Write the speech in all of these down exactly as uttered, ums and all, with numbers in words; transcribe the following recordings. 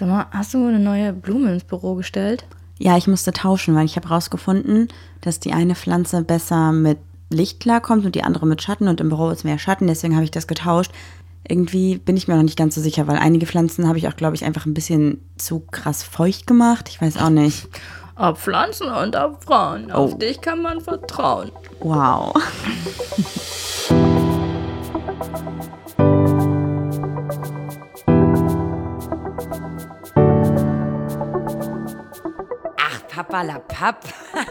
Sag mal, hast du eine neue Blume ins Büro gestellt? Ja, ich musste tauschen, weil ich habe rausgefunden, dass die eine Pflanze besser mit Licht klarkommt und die andere mit Schatten und im Büro ist mehr Schatten, deswegen habe ich das getauscht. Irgendwie bin ich mir noch nicht ganz so sicher, weil einige Pflanzen habe ich auch, glaube ich, einfach ein bisschen zu krass feucht gemacht. Ich weiß auch nicht. Ob Pflanzen und ob Frauen. Oh. Auf dich kann man vertrauen. Wow. Ach, Papalapap.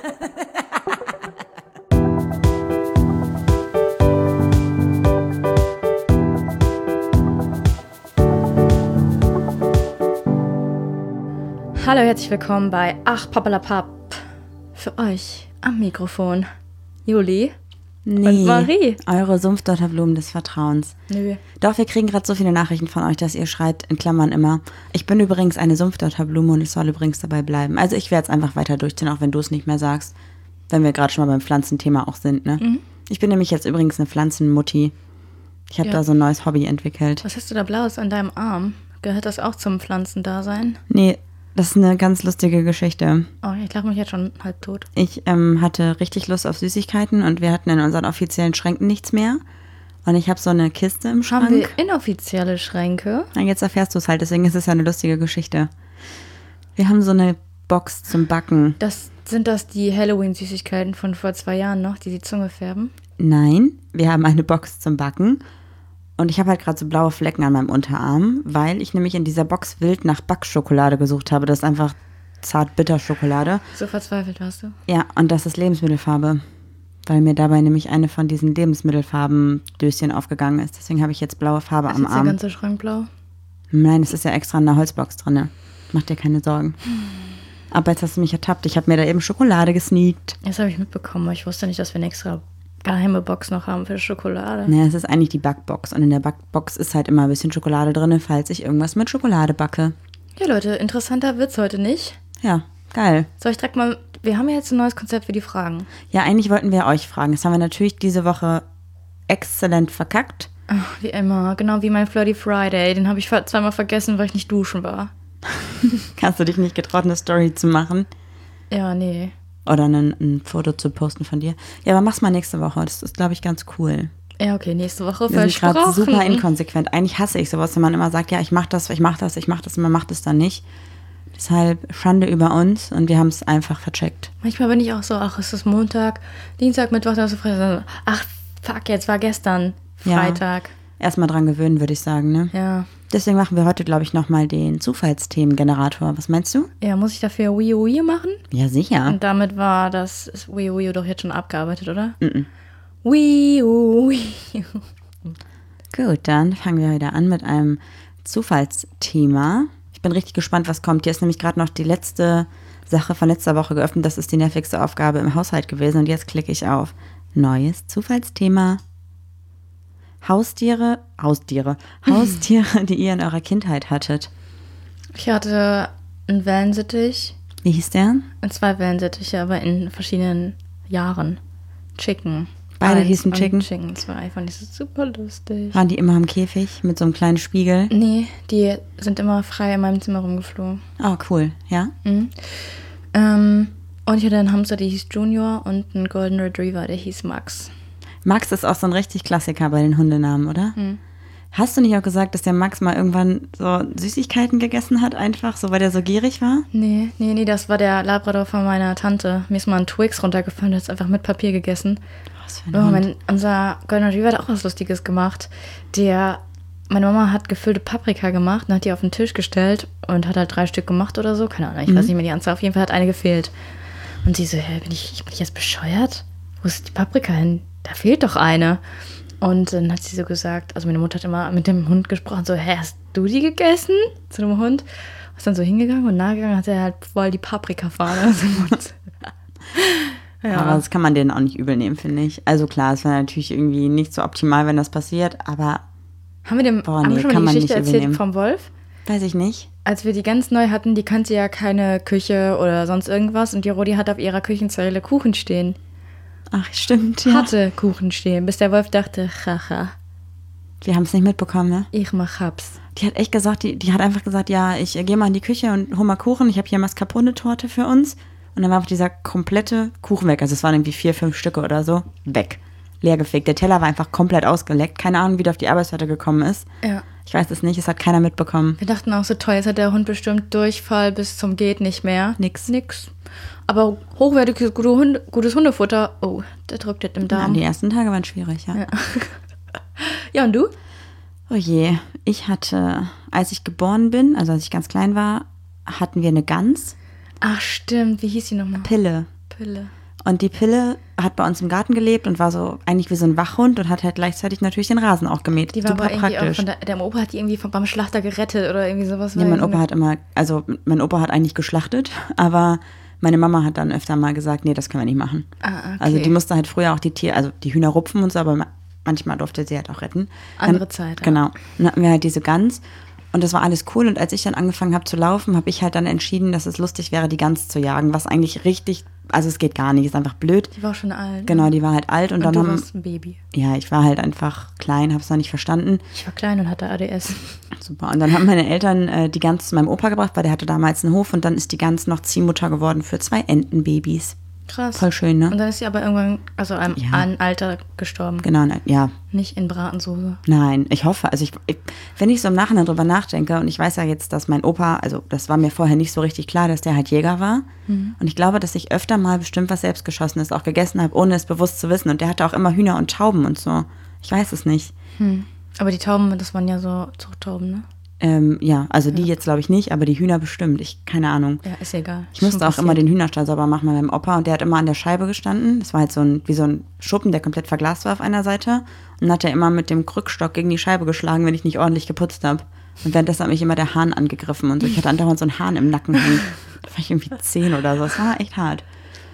Hallo, herzlich willkommen bei Ach, Papalapap. Für euch am Mikrofon Juli Nee, und Marie. Eure Sumpfdotterblumen des Vertrauens. Nö. Doch, wir kriegen gerade so viele Nachrichten von euch, dass ihr schreibt, in Klammern immer, ich bin übrigens eine Sumpfdotterblume und ich soll übrigens dabei bleiben. Also ich werde es einfach weiter durchziehen, auch wenn du es nicht mehr sagst, wenn wir gerade schon mal beim Pflanzenthema auch sind, ne? Mhm. Ich bin nämlich jetzt übrigens eine Pflanzenmutti. Ich habe Ja. da so ein neues Hobby entwickelt. Was hast du da Blaues an deinem Arm? Gehört das auch zum Pflanzendasein? Nee, das ist eine ganz lustige Geschichte. Oh, ich lache mich jetzt schon halb tot. Ich ähm, hatte richtig Lust auf Süßigkeiten und wir hatten in unseren offiziellen Schränken nichts mehr. Und ich habe so eine Kiste im Schrank. Haben wir inoffizielle Schränke? Na, jetzt erfährst du es halt, deswegen ist es ja eine lustige Geschichte. Wir haben so eine Box zum Backen. Das, sind das die Halloween-Süßigkeiten von vor zwei Jahren noch, die die Zunge färben? Nein, wir haben eine Box zum Backen. Und ich habe halt gerade so blaue Flecken an meinem Unterarm, weil ich nämlich in dieser Box wild nach Backschokolade gesucht habe. Das ist einfach Zart-Bitter-Schokolade. So verzweifelt warst du? Ja, und das ist Lebensmittelfarbe. Weil mir dabei nämlich eine von diesen Lebensmittelfarben-Döschen aufgegangen ist. Deswegen habe ich jetzt blaue Farbe Ist am jetzt der Arm. ganze Schrank blau? Nein, es ist ja extra in der Holzbox drin. Mach dir keine Sorgen. Aber jetzt hast du mich ertappt. Ich habe mir da eben Schokolade gesneakt. Das habe ich mitbekommen, aber ich wusste nicht, dass wir eine extra geheime Box noch haben für Schokolade. Naja, es ist eigentlich die Backbox. Und in der Backbox ist halt immer ein bisschen Schokolade drin, falls ich irgendwas mit Schokolade backe. Ja, Leute, interessanter wird's heute nicht. Ja, geil. Soll ich direkt mal... Wir haben ja jetzt ein neues Konzept für die Fragen. Ja, eigentlich wollten wir euch fragen. Das haben wir natürlich diese Woche exzellent verkackt. Ach, wie immer, genau wie mein Flirty Friday. Den habe ich zweimal vergessen, weil ich nicht duschen war. Hast du dich nicht getraut, eine Story zu machen? Ja, nee. Oder ein, ein Foto zu posten von dir. Ja, aber mach's mal nächste Woche. Das ist, glaube ich, ganz cool. Ja, okay, nächste Woche Wir sind gerade versprochen. super inkonsequent. Eigentlich hasse ich sowas, wenn man immer sagt, ja, ich mach das, ich mach das, ich mach das und man macht es dann nicht. Deshalb Schande über uns und wir haben es einfach vercheckt. Manchmal bin ich auch so, ach, es ist Montag, Dienstag, Mittwoch, dann ist es Freitag. Ach, fuck, jetzt war gestern Freitag. Ja, erstmal dran gewöhnen, würde ich sagen, ne? Ja. Deswegen machen wir heute, glaube ich, nochmal den Zufallsthemengenerator. Was meinst du? Ja, muss ich dafür Wii U Wii U machen? Ja, sicher. Und damit war das ist Wii U Wii U doch jetzt schon abgearbeitet, oder? Mm-mm. Wii U Wii U. Gut, dann fangen wir wieder an mit einem Zufallsthema. Ich bin richtig gespannt, was kommt. Hier ist nämlich gerade noch die letzte Sache von letzter Woche geöffnet. Das ist die nervigste Aufgabe im Haushalt gewesen. Und jetzt klicke ich auf Neues Zufallsthema. Haustiere, Haustiere, Haustiere, die ihr in eurer Kindheit hattet. Ich hatte einen Wellensittich. Wie hieß der? Und zwei Wellensittiche, aber in verschiedenen Jahren. Chicken. Beide Eins hießen und Chicken? Chicken zwei. Fand ich so super lustig. Waren die immer im Käfig mit so einem kleinen Spiegel? Nee, die sind immer frei in meinem Zimmer rumgeflogen. Oh, cool, ja? Mhm. Ähm, und ich hatte einen Hamster, der hieß Junior und einen Golden Retriever, der hieß Max. Max ist auch so ein richtig Klassiker bei den Hundenamen, oder? Mhm. Hast du nicht auch gesagt, dass der Max mal irgendwann so Süßigkeiten gegessen hat, einfach, so weil der so gierig war? Nee, nee, nee, das war der Labrador von meiner Tante. Mir ist mal ein Twix runtergefallen, der hat es einfach mit Papier gegessen. Was für ein Oh, Hund. mein, unser Golden Retriever hat auch was Lustiges gemacht. Der, meine Mama hat gefüllte Paprika gemacht und hat die auf den Tisch gestellt und hat halt drei Stück gemacht oder so. Keine Ahnung, ich Mhm. weiß nicht mehr die Anzahl. Auf jeden Fall hat eine gefehlt. Und sie so, hä, bin ich, bin ich jetzt bescheuert? Wo ist die Paprika hin? Da fehlt doch eine. Und dann hat sie so gesagt, also meine Mutter hat immer mit dem Hund gesprochen, so, hä, hast du die gegessen? Zu dem Hund. Ist dann so hingegangen und nachgegangen, hat er halt voll die Paprikafahne aus dem Mund. Ja. Aber das kann man denen auch nicht übel nehmen, finde ich. Also klar, es wäre natürlich irgendwie nicht so optimal, wenn das passiert, aber Haben wir, dem, Boah, haben nee, wir schon kann mal man die Geschichte nicht erzählt übernehmen. vom Wolf? weiß ich nicht. Als wir die ganz neu hatten, die kannte ja keine Küche oder sonst irgendwas und die Rodi hat auf ihrer Küchenzeile Kuchen stehen. Ach, stimmt, ja. Hatte Kuchen stehen, bis der Wolf dachte, haha, Wir haben es nicht mitbekommen, ne? ich mach hab's. Die hat echt gesagt, die, die hat einfach gesagt, ja, ich äh, gehe mal in die Küche und hol mal Kuchen. Ich habe hier Mascarpone-Torte für uns. Und dann war einfach dieser komplette Kuchen weg. Also es waren irgendwie vier, fünf Stücke oder so. Weg. Leergefegt. Der Teller war einfach komplett ausgeleckt. Keine Ahnung, wie der auf die Arbeitsseite gekommen ist. Ja. Ich weiß es nicht, es hat keiner mitbekommen. Wir dachten auch so toll, jetzt hat der Hund bestimmt Durchfall bis zum geht nicht mehr. Nix. Nix. Aber hochwertiges, gute Hunde, gutes Hundefutter, oh, der drückt das im Ja, Darm. die ersten Tage waren schwierig, ja. Ja. Ja, und du? Oh je, ich hatte, als ich geboren bin, also als ich ganz klein war, hatten wir eine Gans, Ach stimmt, wie hieß die nochmal? Pille. Pille. Und die Pille hat bei uns im Garten gelebt und war so eigentlich wie so ein Wachhund und hat halt gleichzeitig natürlich den Rasen auch gemäht. Die war Super aber irgendwie praktisch. auch von der, der Opa hat die irgendwie vom, beim Schlachter gerettet oder irgendwie sowas. Ja, war mein so Opa eine- hat immer, also mein Opa hat eigentlich geschlachtet, aber meine Mama hat dann öfter mal gesagt, nee, das können wir nicht machen. Ah, okay. Also die musste halt früher auch die Tiere, also die Hühner rupfen und so, aber ma- manchmal durfte sie halt auch retten. Andere dann, Zeit, ja. Genau. Dann hatten wir halt diese Gans und das war alles cool. Und als ich dann angefangen habe zu laufen, habe ich halt dann entschieden, dass es lustig wäre, die Gans zu jagen, was eigentlich richtig, also es geht gar nicht, ist einfach blöd. Die war auch schon alt. Genau, die war halt alt und, Und dann du haben, warst ein Baby. ja, ich war halt einfach klein, habe es noch nicht verstanden. Ich war klein und hatte A D S. Super. Und dann haben meine Eltern äh, die Gans zu meinem Opa gebracht, weil der hatte damals einen Hof und dann ist die Gans noch Ziehmutter geworden für zwei Entenbabys. Krass. Voll schön, ne? Und dann ist sie aber irgendwann, also am Ja. an Alter gestorben. Genau, ne, ja. Nicht in Bratensoße. Nein, ich hoffe, also ich, ich, wenn ich so im Nachhinein drüber nachdenke und ich weiß ja jetzt, dass mein Opa, also das war mir vorher nicht so richtig klar, dass der halt Jäger war Mhm. und ich glaube, dass ich öfter mal bestimmt was selbstgeschossenes auch gegessen habe, ohne es bewusst zu wissen und der hatte auch immer Hühner und Tauben und so. Ich weiß es nicht. Hm. Aber die Tauben, das waren ja so Zuchttauben, ne? Ähm, ja, also die jetzt glaube ich nicht, aber die Hühner bestimmt. Ich, keine Ahnung. Ja, ist egal. Ich musste Schon auch immer passiert. den Hühnerstall sauber machen bei meinem Opa und der hat immer an der Scheibe gestanden. Das war halt so ein, wie so ein Schuppen, der komplett verglast war auf einer Seite. Und dann hat er immer mit dem Krückstock gegen die Scheibe geschlagen, wenn ich nicht ordentlich geputzt habe. Und währenddessen hat mich immer der Hahn angegriffen und so. Ich hatte andauernd so einen Hahn im Nacken hängen. Da war ich irgendwie zehn oder so. Das war echt hart.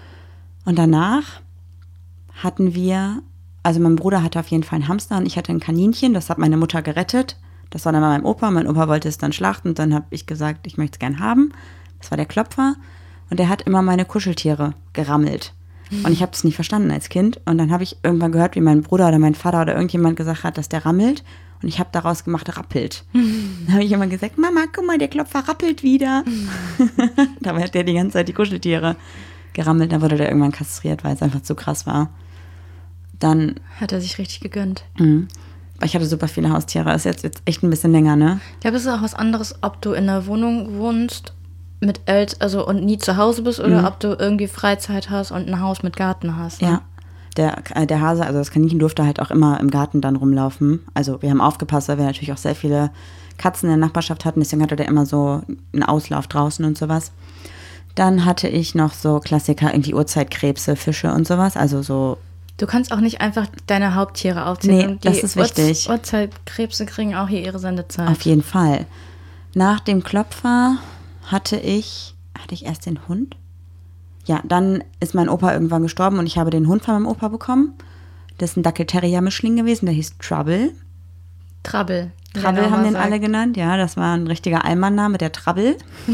Und danach hatten wir, also mein Bruder hatte auf jeden Fall einen Hamster und ich hatte ein Kaninchen. Das hat meine Mutter gerettet. Das war dann bei meinem Opa. Mein Opa wollte es dann schlachten und dann habe ich gesagt, ich möchte es gern haben. Das war der Klopfer. Und der hat immer meine Kuscheltiere gerammelt. Und ich habe es nicht verstanden als Kind. Und dann habe ich irgendwann gehört, wie mein Bruder oder mein Vater oder irgendjemand gesagt hat, dass der rammelt. Und ich habe daraus gemacht, rappelt. Dann habe ich immer gesagt, Mama, guck mal, der Klopfer rappelt wieder. Dabei hat der die ganze Zeit die Kuscheltiere gerammelt. Dann wurde der irgendwann kastriert, weil es einfach zu krass war. Dann, Hat er sich richtig gegönnt. mh, ich hatte super viele Haustiere. Ist jetzt, jetzt echt ein bisschen länger, ne? Ich glaube, es ist auch was anderes, ob du in einer Wohnung wohnst mit Eltern, also und nie zu Hause bist oder Mhm. ob du irgendwie Freizeit hast und ein Haus mit Garten hast. Ne? Ja. Der, äh, der Hase, also das Kaninchen durfte halt auch immer im Garten dann rumlaufen. Also wir haben aufgepasst, weil wir natürlich auch sehr viele Katzen in der Nachbarschaft hatten. Deswegen hatte der immer so einen Auslauf draußen und sowas. Dann hatte ich noch so Klassiker, irgendwie Urzeitkrebse, Fische und sowas. Also so, Du kannst auch nicht einfach deine Haupttiere aufzählen. Nee, Und die das ist wichtig. Ur- Urzeitkrebse kriegen auch hier ihre Sendezeit. auf jeden Fall. Nach dem Klopfer hatte ich, hatte ich erst den Hund? Ja, dann ist mein Opa irgendwann gestorben und ich habe den Hund von meinem Opa bekommen. Das ist ein Dackel-Terrier-Mischling gewesen, der hieß Trouble. Trouble. Trouble haben den alle genannt, ja, das war ein richtiger Allmannname, der Trouble.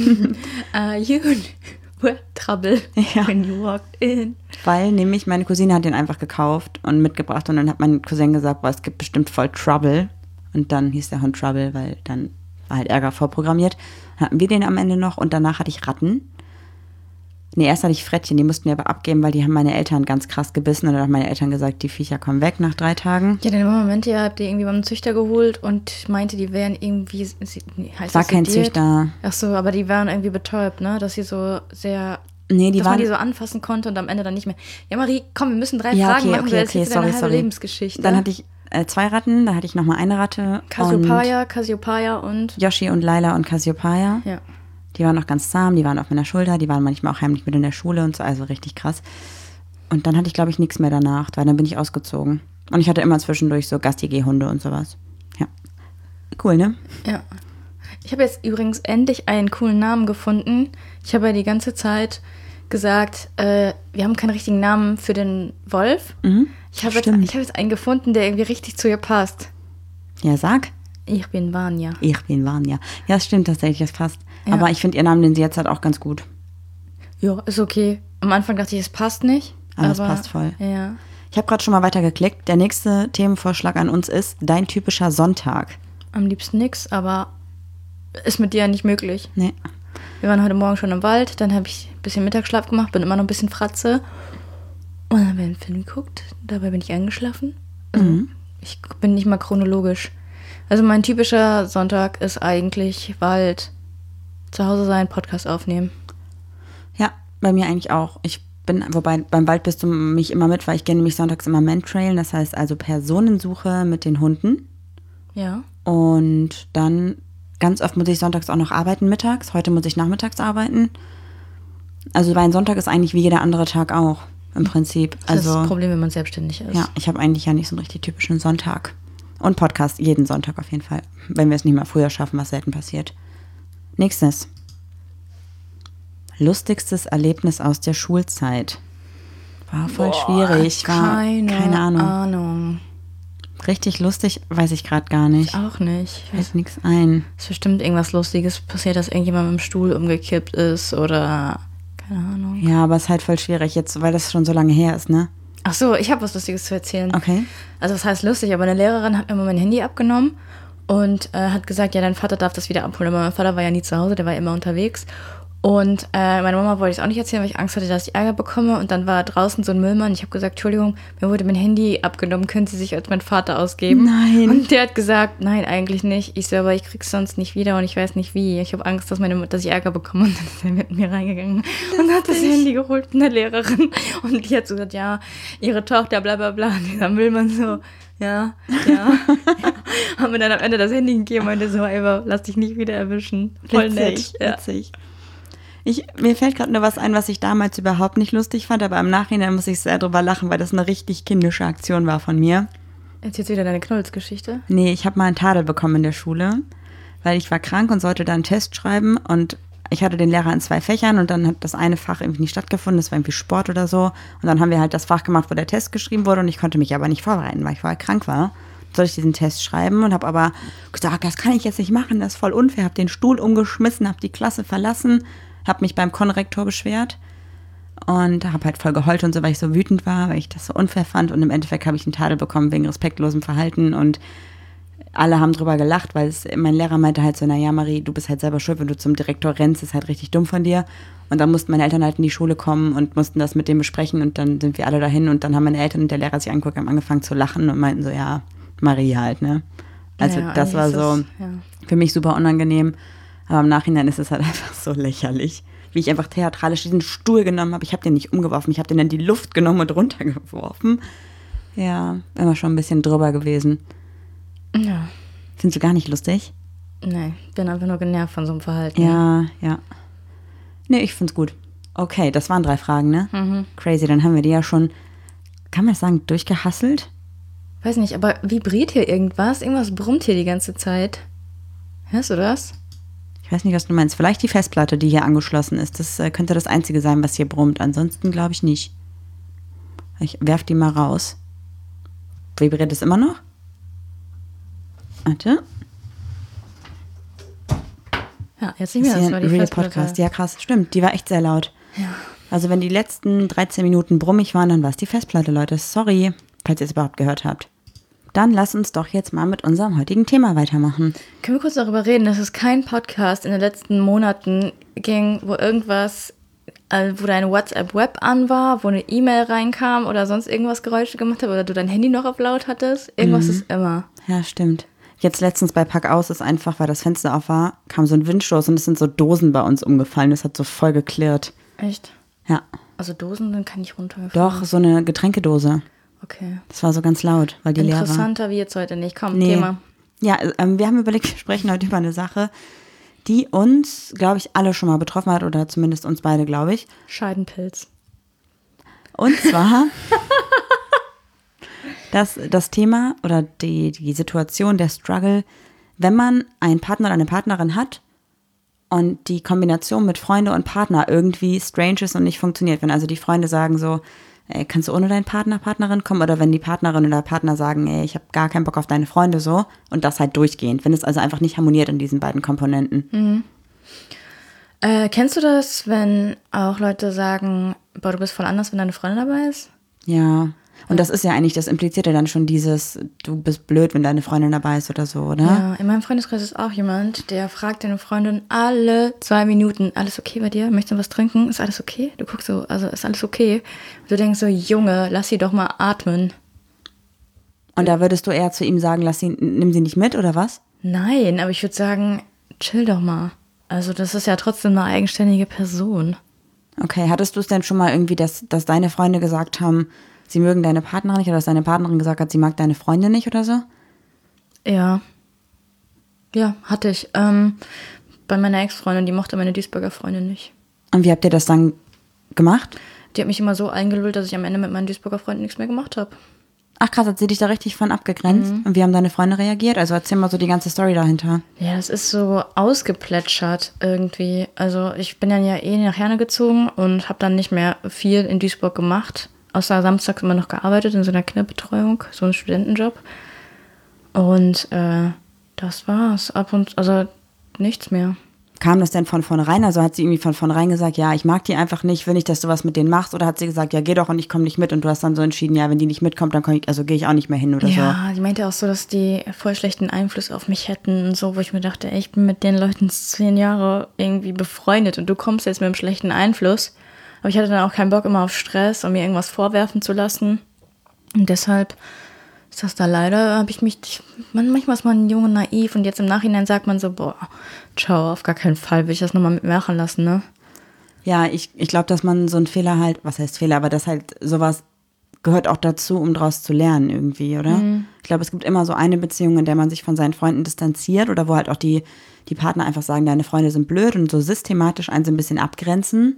Uh, you were Trouble Ja. when you walked in. Weil nämlich meine Cousine hat den einfach gekauft und mitgebracht und dann hat mein Cousin gesagt, boah, es gibt bestimmt voll Trouble. Und dann hieß der Hund Trouble, weil dann war halt Ärger vorprogrammiert. Dann hatten wir den am Ende noch und danach hatte ich Ratten. Nee, erst hatte ich Frettchen, die mussten wir aber abgeben, weil die haben meine Eltern ganz krass gebissen. Und dann haben meine Eltern gesagt, die Viecher kommen weg nach drei Tagen. Ja, den Moment, ihr habt die irgendwie beim Züchter geholt und meinte, die wären irgendwie, sie- nee, heißt War das kein sediert? Züchter. Ach so, aber die waren irgendwie betäubt, ne? Dass sie so sehr, Nee, die dass man waren... die so anfassen konnte und am Ende dann nicht mehr. Ja, Marie, komm, wir müssen drei ja, Fragen okay, machen, okay, du okay, erzählst dir sorry, deine halbe sorry. Lebensgeschichte. Dann hatte ich äh, zwei Ratten, da hatte ich nochmal eine Ratte. Und Cassiopeia, Cassiopeia und... Yoshi und Laila und Cassiopeia. Ja. Die waren noch ganz zahm, die waren auf meiner Schulter, die waren manchmal auch heimlich mit in der Schule und so, also richtig krass. Und dann hatte ich, glaube ich, nichts mehr danach, weil dann bin ich ausgezogen. Und ich hatte immer zwischendurch so Gastigehunde und sowas. Ja. Cool, ne? Ja. Ich habe jetzt übrigens endlich einen coolen Namen gefunden. Ich habe ja die ganze Zeit gesagt, äh, wir haben keinen richtigen Namen für den Wolf. Mhm. Ich habe jetzt, Stimmt. ich hab jetzt einen gefunden, der irgendwie richtig zu ihr passt. Ja, sag. Ich bin Vanya. Ich bin Vanya. Ja, das stimmt tatsächlich, das passt. Ja. Aber ich finde ihren Namen, den sie jetzt hat, auch ganz gut. Ja, ist okay. Am Anfang dachte ich, es passt nicht. Aber es passt voll. Ja. Ich habe gerade schon mal weiter geklickt. Der nächste Themenvorschlag an uns ist dein typischer Sonntag. am liebsten nix, aber ist mit dir ja nicht möglich. Nee. Wir waren heute Morgen schon im Wald, dann habe ich ein bisschen Mittagsschlaf gemacht, bin immer noch ein bisschen Fratze. Und dann haben wir einen Film geguckt, dabei bin ich eingeschlafen. Also Mhm. ich bin nicht mal chronologisch. Also mein typischer Sonntag ist eigentlich Wald, zu Hause sein, Podcast aufnehmen. Ja, bei mir eigentlich auch. Ich bin, wobei beim Wald bist du mich immer mit, weil ich gehe nämlich sonntags immer Mantrailen, das heißt also Personensuche mit den Hunden. Ja. Und dann ganz oft muss ich sonntags auch noch arbeiten mittags. Heute muss ich nachmittags arbeiten. Also mein Sonntag ist eigentlich wie jeder andere Tag auch, im Prinzip. Das ist Also das Problem, wenn man selbstständig ist. ja, ich habe eigentlich ja nicht so einen richtig typischen Sonntag. Und Podcast jeden Sonntag auf jeden Fall. Wenn wir es nicht mal früher schaffen, was selten passiert. Nächstes. Lustigstes Erlebnis aus der Schulzeit. War voll Boah, schwierig. War keine, keine Ahnung. Ahnung. Richtig lustig, weiß ich gerade gar nicht. Auch nicht. Fällt nichts ein. Es ist bestimmt irgendwas Lustiges passiert, dass irgendjemand mit dem Stuhl umgekippt ist oder keine Ahnung. Ja, aber es ist halt voll schwierig jetzt, weil das schon so lange her ist, ne? Ach so, ich habe was Lustiges zu erzählen. Okay. Also was heißt lustig, aber eine Lehrerin hat mir mal mein Handy abgenommen und äh, hat gesagt, ja, dein Vater darf das wieder abholen. Aber mein Vater war ja nie zu Hause, der war immer unterwegs. Und äh, meine Mama wollte ich es auch nicht erzählen, weil ich Angst hatte, dass ich Ärger bekomme. Und dann war draußen so ein Müllmann. Ich habe gesagt, Entschuldigung, mir wurde mein Handy abgenommen. Können Sie sich als mein Vater ausgeben? Nein. Und der hat gesagt, nein, eigentlich nicht. Ich so, aber ich krieg's sonst nicht wieder und ich weiß nicht wie. Ich habe Angst, dass, meine, dass ich Ärger bekomme. Und dann ist er mit mir reingegangen und hat das Handy geholt von der Lehrerin. Und die hat so gesagt, ja, ihre Tochter, bla bla bla. Und dieser Müllmann so, ja, ja. ja. Haben mir dann am Ende das Handy gegeben und meinte so, Eva, lass dich nicht wieder erwischen. Voll Witzig, nett. Ja. witzig. Ich, mir fällt gerade nur was ein, was ich damals überhaupt nicht lustig fand, aber im Nachhinein muss ich sehr drüber lachen, weil das eine richtig kindische Aktion war von mir. Erzählst du wieder deine Knolls-Geschichte? Nee, ich habe mal einen Tadel bekommen in der Schule, weil ich war krank und sollte da einen Test schreiben und ich hatte den Lehrer in zwei Fächern und dann hat das eine Fach irgendwie nicht stattgefunden, das war irgendwie Sport oder so. Und dann haben wir halt das Fach gemacht, wo der Test geschrieben wurde und ich konnte mich aber nicht vorbereiten, weil ich vorher krank war. Soll ich diesen Test schreiben und habe aber gesagt, das kann ich jetzt nicht machen, das ist voll unfair. Habe den Stuhl umgeschmissen, habe die Klasse verlassen, habe mich beim Konrektor beschwert und habe halt voll geheult und so, weil ich so wütend war, weil ich das so unfair fand. Und im Endeffekt habe ich einen Tadel bekommen wegen respektlosem Verhalten und alle haben drüber gelacht, weil es, mein Lehrer meinte halt so, naja Marie, du bist halt selber schuld, wenn du zum Direktor rennst, ist halt richtig dumm von dir. Und dann mussten meine Eltern halt in die Schule kommen und mussten das mit dem besprechen und dann sind wir alle dahin und dann haben meine Eltern und der Lehrer sich angeguckt, haben angefangen zu lachen und meinten so, ja, Marie halt, ne? Also Ja, das war eigentlich so ist es, ja. für mich super unangenehm, aber im Nachhinein ist es halt einfach so lächerlich, wie ich einfach theatralisch diesen Stuhl genommen habe. Ich habe den nicht umgeworfen, ich habe den in die Luft genommen und runtergeworfen. Ja, immer schon ein bisschen drüber gewesen. Ja. Findest du gar nicht lustig? Nee, bin einfach nur genervt von so einem Verhalten. Ja, ja. Nee, ich find's gut. Okay, das waren drei Fragen, ne? Mhm. Crazy, dann haben wir die ja schon, kann man das sagen, durchgehasselt? Weiß nicht, aber vibriert hier irgendwas? Irgendwas brummt hier die ganze Zeit. Hörst du das? Ich weiß nicht, was du meinst. Vielleicht die Festplatte, die hier angeschlossen ist. Das äh, könnte das Einzige sein, was hier brummt. Ansonsten glaube ich nicht. Ich werf die mal raus. Vibriert es immer noch? Warte. Ja, jetzt nicht mehr. Das ist Das war hier die ein Real Festplatte. Podcast. Ja, krass. Stimmt, die war echt sehr laut. Ja. Also wenn die letzten dreizehn Minuten brummig waren, dann war es die Festplatte, Leute. Sorry, falls ihr es überhaupt gehört habt. Dann lasst uns doch jetzt mal mit unserem heutigen Thema weitermachen. Können wir kurz darüber reden, dass es kein Podcast in den letzten Monaten ging, wo irgendwas, äh, wo dein WhatsApp-Web an war, wo eine E-Mail reinkam oder sonst irgendwas Geräusche gemacht hat oder du dein Handy noch auf laut hattest? Irgendwas Mhm. ist immer. Ja, stimmt. Jetzt letztens bei Pack aus ist einfach, weil das Fenster auf war, kam so ein Windstoß und es sind so Dosen bei uns umgefallen. Das hat so voll geklirrt. Echt? Ja, Also Dosen, dann kann ich runtergefallen. doch, so eine Getränkedose. Okay. Das war so ganz laut, weil die leer war. Interessanter wie jetzt heute nicht. Komm, Nee. Thema. Ja, ähm, wir haben überlegt, wir sprechen heute über eine Sache, die uns, glaube ich, alle schon mal betroffen hat oder zumindest uns beide, glaube ich. Scheidenpilz. Und zwar das, das Thema oder die, die Situation, der Struggle, wenn man einen Partner oder eine Partnerin hat und die Kombination mit Freunde und Partner irgendwie strange ist und nicht funktioniert. Wenn also die Freunde sagen so, ey, kannst du ohne deinen Partner, Partnerin kommen? Oder wenn die Partnerin oder Partner sagen, ey, ich habe gar keinen Bock auf deine Freunde so. Und das halt durchgehend, wenn es also einfach nicht harmoniert in diesen beiden Komponenten. Mhm. Äh, kennst du das, wenn auch Leute sagen, boah, du bist voll anders, wenn deine Freundin dabei ist? Ja, Und das ist ja eigentlich, das impliziert ja dann schon dieses, du bist blöd, wenn deine Freundin dabei ist oder so, oder? Ja, in meinem Freundeskreis ist auch jemand, der fragt deine Freundin alle zwei Minuten, alles okay bei dir? Möchtest du was trinken? Ist alles okay? Du guckst so, also ist alles okay? Und du denkst so, Junge, lass sie doch mal atmen. Und da würdest du eher zu ihm sagen, lass sie, nimm sie nicht mit, oder was? Nein, aber ich würde sagen, chill doch mal. Also das ist ja trotzdem eine eigenständige Person. Okay, hattest du es denn schon mal irgendwie, dass, dass deine Freunde gesagt haben, sie mögen deine Partnerin nicht, oder dass deine Partnerin gesagt hat, sie mag deine Freundin nicht oder so? Ja. Ja, hatte ich. Ähm, bei meiner Ex-Freundin, die mochte meine Duisburger Freundin nicht. Und wie habt ihr das dann gemacht? Die hat mich immer so eingelullt, dass ich am Ende mit meinen Duisburger Freunden nichts mehr gemacht habe. Ach krass, hat sie dich da richtig von abgegrenzt? Mhm. Und wie haben deine Freunde reagiert? Also erzähl mal so die ganze Story dahinter. Ja, das ist so ausgeplätschert irgendwie. Also ich bin dann ja eh nach Herne gezogen und habe dann nicht mehr viel in Duisburg gemacht. Außer samstags immer noch gearbeitet in so einer Kinderbetreuung, so einen Studentenjob. Und äh, das war's. Ab und also nichts mehr. Kam das denn von vornherein? Also hat sie irgendwie von vornherein gesagt, ja, ich mag die einfach nicht, will nicht, dass du was mit denen machst? Oder hat sie gesagt, ja, geh doch und ich komme nicht mit? Und du hast dann so entschieden, ja, wenn die nicht mitkommt, dann komm ich, also gehe ich auch nicht mehr hin oder ja, so. Ja, die meinte auch so, dass die voll schlechten Einfluss auf mich hätten und so, wo ich mir dachte, ey, ich bin mit den Leuten zehn Jahre irgendwie befreundet und du kommst jetzt mit einem schlechten Einfluss. Aber ich hatte dann auch keinen Bock immer auf Stress und mir irgendwas vorwerfen zu lassen. Und deshalb ist das da leider, habe ich mich, ich, man, manchmal ist man jung und naiv und jetzt im Nachhinein sagt man so, boah, ciao, auf gar keinen Fall will ich das nochmal mit mir machen lassen, ne? Ja, ich, ich glaube, dass man so einen Fehler halt, was heißt Fehler, aber das halt sowas gehört auch dazu, um daraus zu lernen irgendwie, oder? Mhm. Ich glaube, es gibt immer so eine Beziehung, in der man sich von seinen Freunden distanziert oder wo halt auch die, die Partner einfach sagen, deine Freunde sind blöd und so systematisch einen so ein bisschen abgrenzen.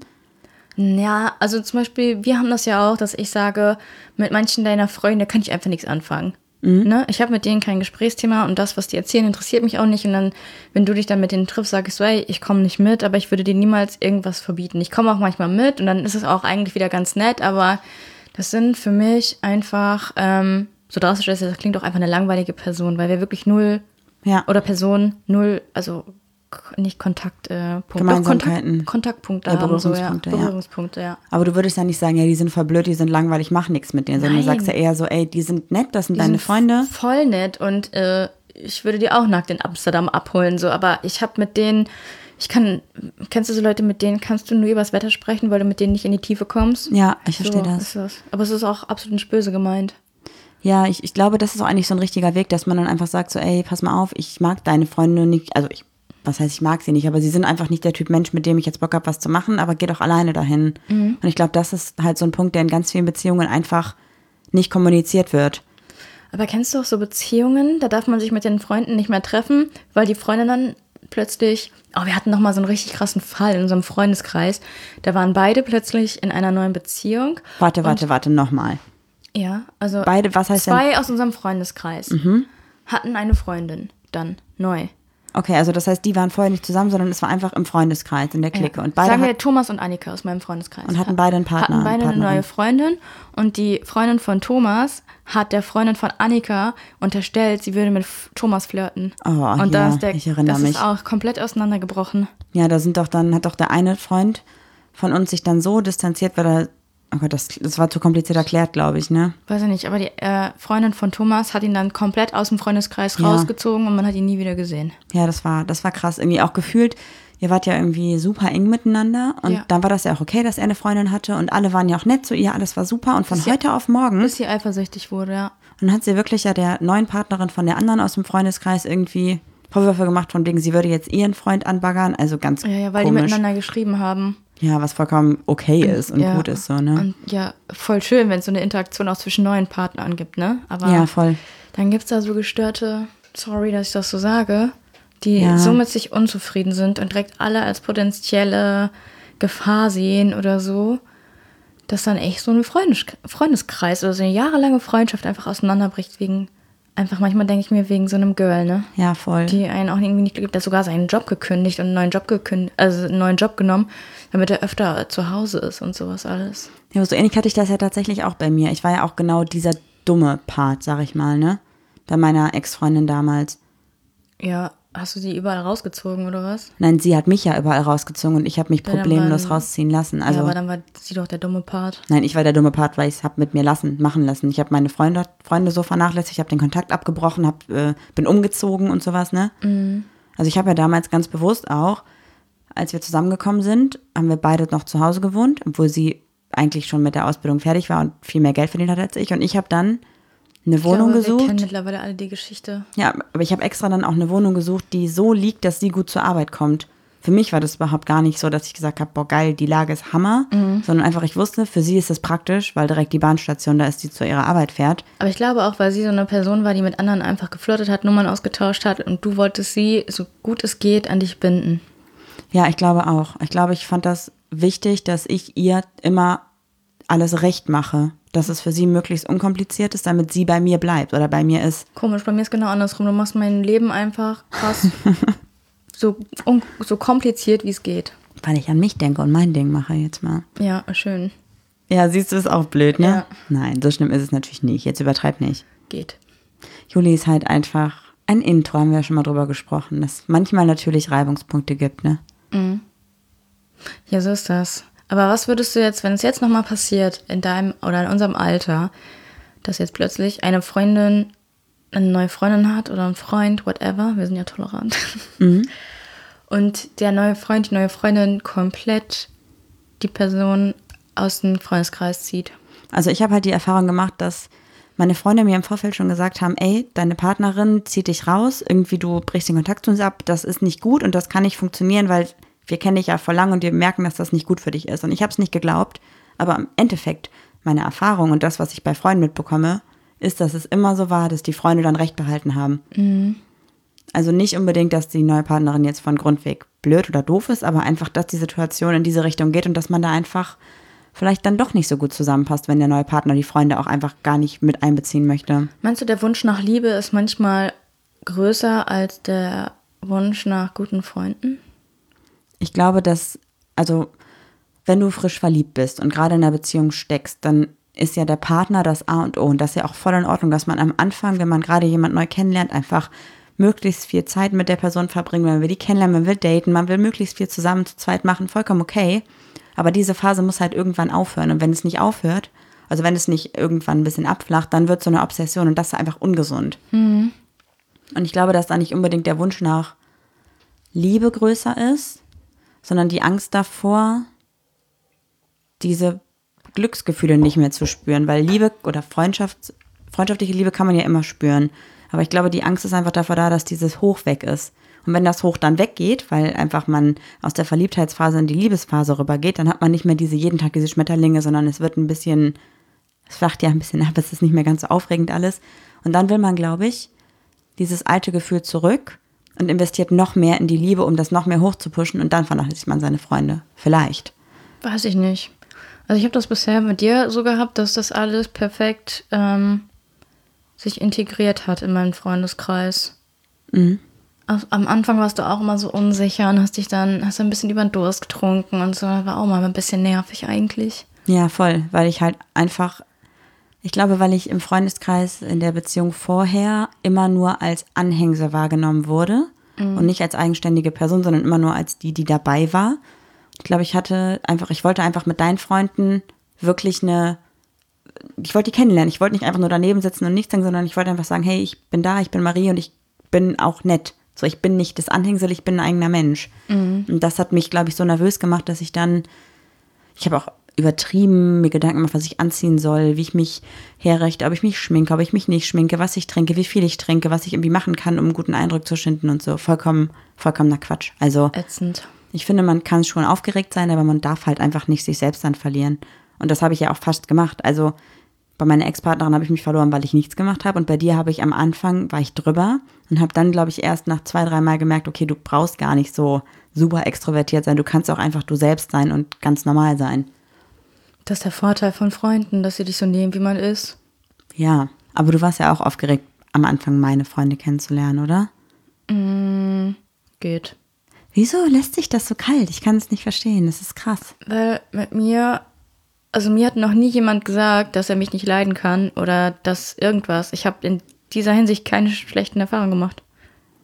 Ja, also zum Beispiel, wir haben das ja auch, dass ich sage, mit manchen deiner Freunde kann ich einfach nichts anfangen. Mhm. Ne? Ich habe mit denen kein Gesprächsthema und das, was die erzählen, interessiert mich auch nicht. Und dann, wenn du dich dann mit denen triffst, sagst du, ey, ich komme nicht mit, aber ich würde dir niemals irgendwas verbieten. Ich komme auch manchmal mit und dann ist es auch eigentlich wieder ganz nett, aber das sind für mich einfach, ähm, so drastisch ist das, klingt auch einfach eine langweilige Person, weil wir wirklich null, ja. oder Person null, also nicht Kontakt, äh, Punkt. Doch, Kontakt, Kontaktpunkte ja, haben, so, ja. Berührungspunkte, Berührungspunkte, ja. Aber du würdest ja nicht sagen, ja, die sind voll blöd, die sind langweilig, mach nichts mit denen, sondern du sagst ja eher so, ey, die sind nett, das sind die deine sind Freunde. Voll nett und äh, ich würde die auch nackt in Amsterdam abholen, so, aber ich habe mit denen, ich kann, kennst du so Leute, mit denen kannst du nur über das Wetter sprechen, weil du mit denen nicht in die Tiefe kommst? Ja, ich verstehe so das. Ist das. Aber es ist auch absolut nicht böse gemeint. Ja, ich, ich glaube, das ist auch eigentlich so ein richtiger Weg, dass man dann einfach sagt so, ey, pass mal auf, ich mag deine Freunde nicht, also ich was heißt, ich mag sie nicht, aber sie sind einfach nicht der Typ Mensch, mit dem ich jetzt Bock habe, was zu machen, aber geh doch alleine dahin. Mhm. Und ich glaube, das ist halt so ein Punkt, der in ganz vielen Beziehungen einfach nicht kommuniziert wird. Aber kennst du auch so Beziehungen, da darf man sich mit den Freunden nicht mehr treffen, weil die Freundin dann plötzlich, oh, wir hatten noch mal so einen richtig krassen Fall in unserem Freundeskreis, da waren beide plötzlich in einer neuen Beziehung. Warte, warte, warte, nochmal. Ja, also beide, was heißt zwei denn? aus unserem Freundeskreis mhm. hatten eine Freundin dann neu. Okay, also das heißt, die waren vorher nicht zusammen, sondern es war einfach im Freundeskreis, in der Clique. Ja. Und beide Sagen wir hat, Thomas und Annika aus meinem Freundeskreis. Und hatten beide einen Partner. Hatten beide eine neue Freundin. Und die Freundin von Thomas hat der Freundin von Annika unterstellt, sie würde mit Thomas flirten. Oh, und ja, da ist der, ich erinnere das mich. ist auch komplett auseinandergebrochen. Ja, da sind doch dann, hat doch der eine Freund von uns sich dann so distanziert, weil er, oh Gott, das, das war zu kompliziert erklärt, glaube ich, ne? Weiß ich nicht, aber die äh, Freundin von Thomas hat ihn dann komplett aus dem Freundeskreis ja. rausgezogen und man hat ihn nie wieder gesehen. Ja, das war, das war krass. Irgendwie auch gefühlt, ihr wart ja irgendwie super eng miteinander und ja. dann war das ja auch okay, dass er eine Freundin hatte und alle waren ja auch nett zu ihr, alles war super und von bis heute sie, auf morgen. Bis sie eifersüchtig wurde, ja. Und dann hat sie wirklich ja der neuen Partnerin von der anderen aus dem Freundeskreis irgendwie Vorwürfe gemacht, von wegen, sie würde jetzt ihren Freund anbaggern, also ganz Ja, ja, weil komisch. die miteinander geschrieben haben. Ja, was vollkommen okay ist und ja. gut ist, so, ne? Und ja, voll schön, wenn es so eine Interaktion auch zwischen neuen Partnern gibt, ne? Aber ja, voll. Dann gibt es da so gestörte, sorry, dass ich das so sage, die ja. so mit sich unzufrieden sind und direkt alle als potenzielle Gefahr sehen oder so, dass dann echt so ein Freundes- Freundeskreis oder so eine jahrelange Freundschaft einfach auseinanderbricht wegen, einfach manchmal denke ich mir, wegen so einem Girl, ne? Ja, voll. Die einen auch irgendwie nicht gibt, der sogar seinen Job gekündigt und einen neuen Job gekündigt, also einen neuen Job genommen, damit er öfter zu Hause ist und sowas alles. Ja, so ähnlich hatte ich das ja tatsächlich auch bei mir. Ich war ja auch genau dieser dumme Part, sag ich mal, ne? Bei meiner Ex-Freundin damals. Ja, hast du sie überall rausgezogen oder was? Nein, sie hat mich ja überall rausgezogen und ich habe mich Ja, dann problemlos waren- rausziehen lassen. Also, ja, aber dann war sie doch der dumme Part. nein, ich war der dumme Part, weil ich es habe mit mir lassen, machen lassen. Ich habe meine Freunde, Freunde so vernachlässigt, ich habe den Kontakt abgebrochen, hab, äh, bin umgezogen und sowas, ne? Mhm. Also ich habe ja damals ganz bewusst auch, als wir zusammengekommen sind, haben wir beide noch zu Hause gewohnt, obwohl sie eigentlich schon mit der Ausbildung fertig war und viel mehr Geld verdient hat als ich. Und ich habe dann eine Wohnung ich glaube, gesucht. Wir kennen mittlerweile alle die Geschichte. Ja, aber ich habe extra dann auch eine Wohnung gesucht, die so liegt, dass sie gut zur Arbeit kommt. Für mich war das überhaupt gar nicht so, dass ich gesagt habe, boah geil, die Lage ist Hammer, mhm. sondern einfach ich wusste, für sie ist das praktisch, weil direkt die Bahnstation da ist, die zu ihrer Arbeit fährt. Aber ich glaube auch, weil sie so eine Person war, die mit anderen einfach geflirtet hat, Nummern ausgetauscht hat und du wolltest sie, so gut es geht, an dich binden. Ja, ich glaube auch. Ich glaube, ich fand das wichtig, dass ich ihr immer alles recht mache, dass es für sie möglichst unkompliziert ist, damit sie bei mir bleibt oder bei mir ist. Komisch, bei mir ist genau andersrum. Du machst mein Leben einfach krass so, un- so kompliziert, wie es geht. Weil ich an mich denke und mein Ding mache jetzt mal. Ja, schön. Ja, siehst du, ist auch blöd, ne? Ja. Nein, so schlimm ist es natürlich nicht. Jetzt übertreib nicht. Geht. Juli ist halt einfach ein Intro, haben wir ja schon mal drüber gesprochen, dass manchmal natürlich Reibungspunkte gibt, ne? Mhm. Ja, so ist das. Aber was würdest du jetzt, wenn es jetzt nochmal passiert, in deinem oder in unserem Alter, dass jetzt plötzlich eine Freundin eine neue Freundin hat oder ein Freund, whatever, wir sind ja tolerant, Mhm. und der neue Freund, die neue Freundin komplett die Person aus dem Freundeskreis zieht? Also ich habe halt die Erfahrung gemacht, dass meine Freunde mir im Vorfeld schon gesagt haben, ey, deine Partnerin zieht dich raus, irgendwie du brichst den Kontakt zu uns ab, das ist nicht gut und das kann nicht funktionieren, weil wir kennen dich ja vor lang und wir merken, dass das nicht gut für dich ist. Und ich habe es nicht geglaubt, aber im Endeffekt, meine Erfahrung und das, was ich bei Freunden mitbekomme, ist, dass es immer so war, dass die Freunde dann recht behalten haben. Mhm. Also nicht unbedingt, dass die neue Partnerin jetzt von Grundweg blöd oder doof ist, aber einfach, dass die Situation in diese Richtung geht und dass man da einfach vielleicht dann doch nicht so gut zusammenpasst, wenn der neue Partner die Freunde auch einfach gar nicht mit einbeziehen möchte. Meinst du, der Wunsch nach Liebe ist manchmal größer als der Wunsch nach guten Freunden? Ich glaube, dass, also wenn du frisch verliebt bist und gerade in einer Beziehung steckst, dann ist ja der Partner das A und O. Und das ist ja auch voll in Ordnung, dass man am Anfang, wenn man gerade jemand neu kennenlernt, einfach möglichst viel Zeit mit der Person verbringen. Man will die kennenlernen, man will daten, man will möglichst viel zusammen zu zweit machen, vollkommen okay. Aber diese Phase muss halt irgendwann aufhören. Und wenn es nicht aufhört, also wenn es nicht irgendwann ein bisschen abflacht, dann wird so eine Obsession und das ist einfach ungesund. Mhm. Und ich glaube, dass da nicht unbedingt der Wunsch nach Liebe größer ist, sondern die Angst davor, diese Glücksgefühle nicht mehr zu spüren, weil Liebe oder Freundschaft, freundschaftliche Liebe kann man ja immer spüren. Aber ich glaube, die Angst ist einfach davor da, dass dieses Hoch weg ist. Und wenn das Hoch dann weggeht, weil einfach man aus der Verliebtheitsphase in die Liebesphase rübergeht, dann hat man nicht mehr diese jeden Tag diese Schmetterlinge, sondern es wird ein bisschen, es flacht ja ein bisschen ab, es ist nicht mehr ganz so aufregend alles. Und dann will man, glaube ich, dieses alte Gefühl zurück und investiert noch mehr in die Liebe, um das noch mehr hochzupuschen und dann vernachlässigt man seine Freunde. Vielleicht. Weiß ich nicht. Also ich habe das bisher mit dir so gehabt, dass das alles perfekt ähm, sich integriert hat in meinen Freundeskreis. Mhm. Am Anfang warst du auch immer so unsicher und hast dich dann, hast ein bisschen über den Durst getrunken und so. War auch mal ein bisschen nervig eigentlich. Ja, voll, weil ich halt einfach, ich glaube, weil ich im Freundeskreis in der Beziehung vorher immer nur als Anhängsel wahrgenommen wurde mhm. und nicht als eigenständige Person, sondern immer nur als die, die dabei war. Ich glaube, ich hatte einfach, ich wollte einfach mit deinen Freunden wirklich eine, ich wollte die kennenlernen. Ich wollte nicht einfach nur daneben sitzen und nichts sagen, sondern ich wollte einfach sagen, hey, ich bin da, ich bin Marie und ich bin auch nett. So, ich bin nicht das Anhängsel, ich bin ein eigener Mensch. Mhm. Und das hat mich, glaube ich, so nervös gemacht, dass ich dann, ich habe auch übertrieben mir Gedanken gemacht, was ich anziehen soll, wie ich mich herrichte, ob ich mich schminke, ob ich mich nicht schminke, was ich trinke, wie viel ich trinke, was ich irgendwie machen kann, um einen guten Eindruck zu schinden und so. Vollkommen, vollkommener Quatsch. Also, ätzend. Ich finde, man kann schon aufgeregt sein, aber man darf halt einfach nicht sich selbst dann verlieren. Und das habe ich ja auch fast gemacht. Also bei meiner Ex-Partnerin habe ich mich verloren, weil ich nichts gemacht habe. Und bei dir habe ich am Anfang, war ich drüber und habe dann, glaube ich, erst nach zwei, drei Mal gemerkt, okay, du brauchst gar nicht so super extrovertiert sein. Du kannst auch einfach du selbst sein und ganz normal sein. Das ist der Vorteil von Freunden, dass sie dich so nehmen, wie man ist. Ja, aber du warst ja auch aufgeregt, am Anfang meine Freunde kennenzulernen, oder? Mm, geht. Wieso lässt sich das so kalt? Ich kann es nicht verstehen. Das ist krass. Weil mit mir, also mir hat noch nie jemand gesagt, dass er mich nicht leiden kann oder dass irgendwas. Ich habe in dieser Hinsicht keine schlechten Erfahrungen gemacht.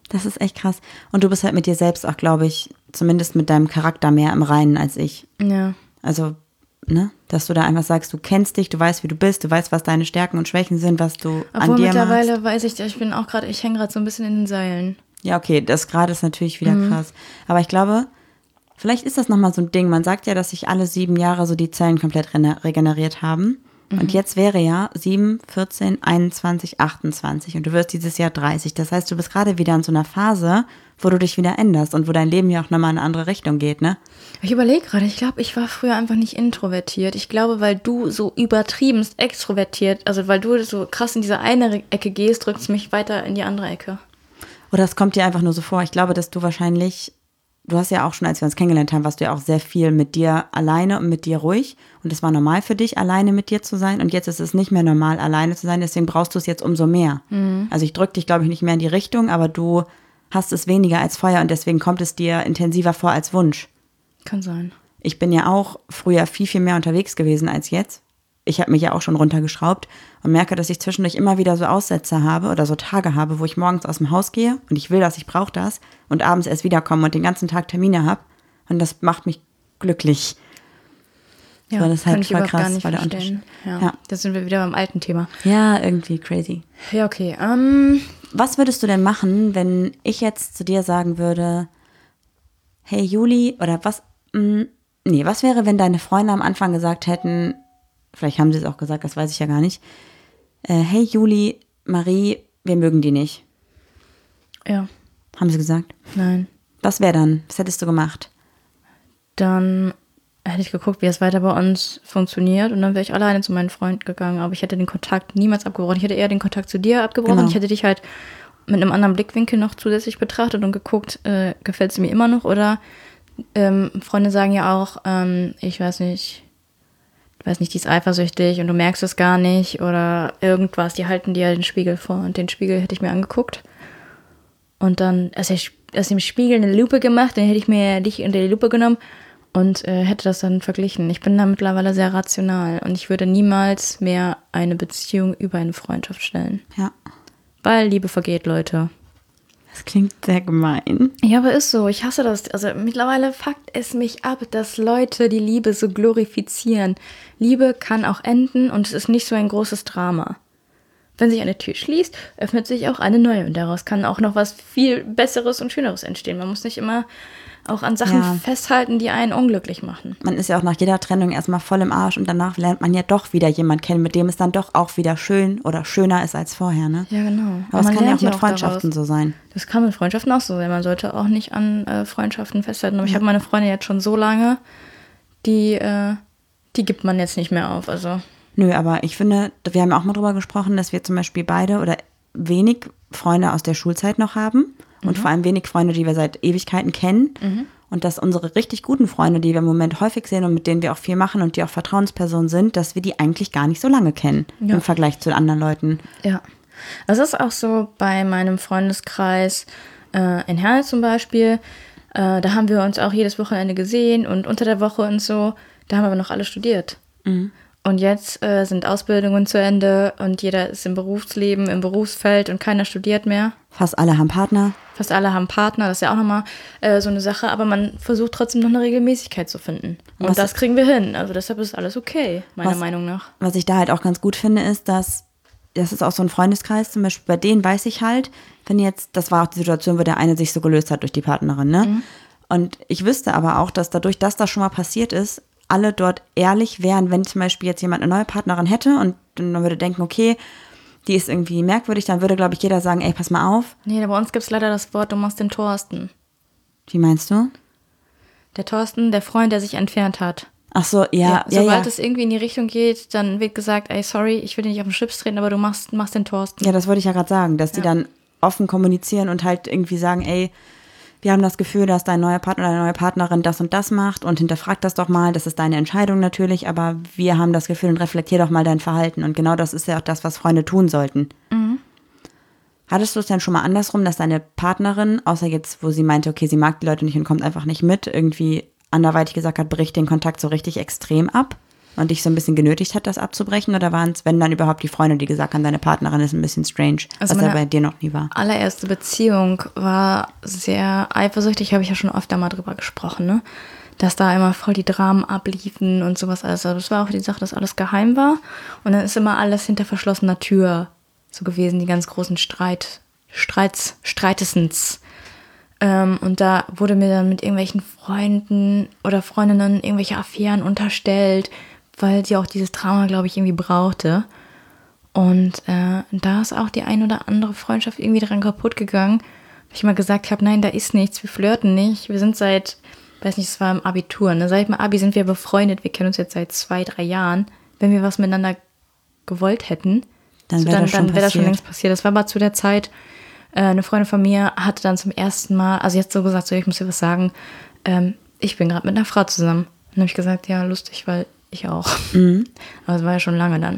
Das ist echt krass. Und du bist halt mit dir selbst auch, glaube ich, zumindest mit deinem Charakter mehr im Reinen als ich. Ja. Also, ne, dass du da einfach sagst, du kennst dich, du weißt, wie du bist, du weißt, was deine Stärken und Schwächen sind, was du Obwohl an dir mittlerweile machst. weiß ich, ich bin auch gerade, ich hänge gerade so ein bisschen in den Seilen. Ja, okay, das gerade ist natürlich wieder mhm. krass. Aber ich glaube, vielleicht ist das nochmal so ein Ding. Man sagt ja, dass sich alle sieben Jahre so die Zellen komplett re- regeneriert haben. Mhm. Und jetzt wäre ja sieben, vierzehn, einundzwanzig, achtundzwanzig und du wirst dieses Jahr dreißig. Das heißt, du bist gerade wieder in so einer Phase, wo du dich wieder änderst und wo dein Leben ja auch nochmal in eine andere Richtung geht, ne? Ich überlege gerade, ich glaube, ich war früher einfach nicht introvertiert. Ich glaube, weil du so übertriebenst extrovertiert, also weil du so krass in diese eine Ecke gehst, drückst mich weiter in die andere Ecke. Oder es kommt dir einfach nur so vor. Ich glaube, dass du wahrscheinlich, du hast ja auch schon, als wir uns kennengelernt haben, warst du ja auch sehr viel mit dir alleine und mit dir ruhig. Und es war normal für dich, alleine mit dir zu sein. Und jetzt ist es nicht mehr normal, alleine zu sein. Deswegen brauchst du es jetzt umso mehr. Mhm. Also ich drücke dich, glaube ich, nicht mehr in die Richtung, aber du hast es weniger als vorher. Und deswegen kommt es dir intensiver vor als Wunsch. Kann sein. Ich bin ja auch früher viel, viel mehr unterwegs gewesen als jetzt. Ich habe mich ja auch schon runtergeschraubt und merke, dass ich zwischendurch immer wieder so Aussätze habe oder so Tage habe, wo ich morgens aus dem Haus gehe und ich will das, ich brauche das und abends erst wiederkomme und den ganzen Tag Termine habe und das macht mich glücklich. Ja, so, das ist kann halt ich voll überhaupt krass, gar nicht weil der verstehen. Ja, ja. Da sind wir wieder beim alten Thema. Ja, irgendwie crazy. Ja, okay. Um Was würdest du denn machen, wenn ich jetzt zu dir sagen würde, hey Juli, oder was, mh, nee, was wäre, wenn deine Freunde am Anfang gesagt hätten, vielleicht haben sie es auch gesagt, das weiß ich ja gar nicht. Äh, hey Juli, Marie, wir mögen die nicht. Ja. Haben sie gesagt? Nein. Was wäre dann? Was hättest du gemacht? Dann hätte ich geguckt, wie es weiter bei uns funktioniert und dann wäre ich alleine zu meinen Freunden gegangen. Aber ich hätte den Kontakt niemals abgebrochen. Ich hätte eher den Kontakt zu dir abgebrochen. Genau. Ich hätte dich halt mit einem anderen Blickwinkel noch zusätzlich betrachtet und geguckt, äh, gefällt sie mir immer noch? Oder ähm, Freunde sagen ja auch, ähm, ich weiß nicht, ich weiß nicht, die ist eifersüchtig und du merkst es gar nicht oder irgendwas. Die halten dir den Spiegel vor und den Spiegel hätte ich mir angeguckt. Und dann aus, der, aus dem Spiegel eine Lupe gemacht, dann hätte ich mir dich unter die Lupe genommen und äh, hätte das dann verglichen. Ich bin da mittlerweile sehr rational und ich würde niemals mehr eine Beziehung über eine Freundschaft stellen. Ja. Weil Liebe vergeht, Leute. Das klingt sehr gemein. Ja, aber ist so. Ich hasse das. Also mittlerweile fuckt es mich ab, dass Leute die Liebe so glorifizieren. Liebe kann auch enden und es ist nicht so ein großes Drama. Wenn sich eine Tür schließt, öffnet sich auch eine neue und daraus kann auch noch was viel Besseres und Schöneres entstehen. Man muss nicht immer auch an Sachen Ja. festhalten, die einen unglücklich machen. Man ist ja auch nach jeder Trennung erstmal voll im Arsch und danach lernt man ja doch wieder jemanden kennen, mit dem es dann doch auch wieder schön oder schöner ist als vorher, ne? Ja, genau. Aber es kann ja auch mit Freundschaften so sein. Das kann mit Freundschaften auch so sein. Man sollte auch nicht an äh, Freundschaften festhalten. Aber ich habe meine Freunde jetzt schon so lange, die, äh, die gibt man jetzt nicht mehr auf. Also Nö, aber ich finde, wir haben auch mal drüber gesprochen, dass wir zum Beispiel beide oder wenig Freunde aus der Schulzeit noch haben und vor allem wenig Freunde, die wir seit Ewigkeiten kennen. Mhm. Und dass unsere richtig guten Freunde, die wir im Moment häufig sehen und mit denen wir auch viel machen und die auch Vertrauenspersonen sind, dass wir die eigentlich gar nicht so lange kennen Ja. im Vergleich zu anderen Leuten. ja. Das ist auch so bei meinem Freundeskreis äh, in Herne zum Beispiel. Äh, da haben wir uns auch jedes Wochenende gesehen und unter der Woche und so. Da haben wir aber noch alle studiert. Mhm. Und jetzt äh, sind Ausbildungen zu Ende und jeder ist im Berufsleben, im Berufsfeld und keiner studiert mehr. Fast alle haben Partner. Fast alle haben Partner, das ist ja auch nochmal äh, so eine Sache, aber man versucht trotzdem noch eine Regelmäßigkeit zu finden. Und Was- das kriegen wir hin. Also deshalb ist alles okay, meiner Was- Meinung nach. Was ich da halt auch ganz gut finde, ist, dass das ist auch so ein Freundeskreis, zum Beispiel bei denen weiß ich halt, wenn jetzt, das war auch die Situation, wo der eine sich so gelöst hat durch die Partnerin, ne? Mhm. Und ich wüsste aber auch, dass dadurch, dass das schon mal passiert ist, alle dort ehrlich wären, wenn zum Beispiel jetzt jemand eine neue Partnerin hätte und man würde denken, okay, die ist irgendwie merkwürdig, dann würde, glaube ich, jeder sagen, ey, pass mal auf. Nee, bei uns gibt es leider das Wort, du machst den Thorsten. Wie meinst du? Der Thorsten, der Freund, der sich entfernt hat. Ach so, ja, ja, sobald ja. es irgendwie in die Richtung geht, dann wird gesagt, ey, sorry, ich will dir nicht auf den Schlips treten, aber du machst, machst den Thorsten. Ja, das wollte ich ja gerade sagen, dass die Ja. dann offen kommunizieren und halt irgendwie sagen, ey, wir haben das Gefühl, dass dein neuer Partner oder deine neue Partnerin das und das macht und hinterfragt das doch mal, das ist deine Entscheidung natürlich, aber wir haben das Gefühl und reflektier doch mal dein Verhalten und genau das ist ja auch das, was Freunde tun sollten. Mhm. Hattest du es denn schon mal andersrum, dass deine Partnerin, außer jetzt, wo sie meinte, okay, sie mag die Leute nicht und kommt einfach nicht mit, irgendwie anderweitig gesagt hat, bricht den Kontakt so richtig extrem ab? und dich so ein bisschen genötigt hat, das abzubrechen? Oder waren es, wenn dann überhaupt, die Freunde, die gesagt haben, deine Partnerin ist ein bisschen strange, Also was ja meine bei dir noch nie war? allererste Beziehung war sehr eifersüchtig, habe ich ja schon öfter mal drüber gesprochen, ne? Dass da immer voll die Dramen abliefen und sowas alles. Also das war auch die Sache, dass alles geheim war. Und dann ist immer alles hinter verschlossener Tür so gewesen, die ganz großen Streit, Streits, Streitessens. Ähm, und da wurde mir dann mit irgendwelchen Freunden oder Freundinnen irgendwelche Affären unterstellt, weil sie auch dieses Drama, glaube ich, irgendwie brauchte. Und äh, da ist auch die ein oder andere Freundschaft irgendwie dran kaputt gegangen. Weil ich mal gesagt habe, nein, da ist nichts, wir flirten nicht. Wir sind seit, weiß nicht, es war im Abitur, ne? Seit dem Abi sind wir befreundet. Wir kennen uns jetzt seit zwei, drei Jahren. Wenn wir was miteinander gewollt hätten, Dann so, wäre dann, das, schon dann wär das schon passiert. längst passiert. Das war aber zu der Zeit, äh, eine Freundin von mir hatte dann zum ersten Mal, also jetzt so gesagt, so, ich muss dir was sagen, ähm, ich bin gerade mit einer Frau zusammen. Dann habe ich gesagt, ja, lustig, weil ich auch. Mhm. Aber es war ja schon lange dann.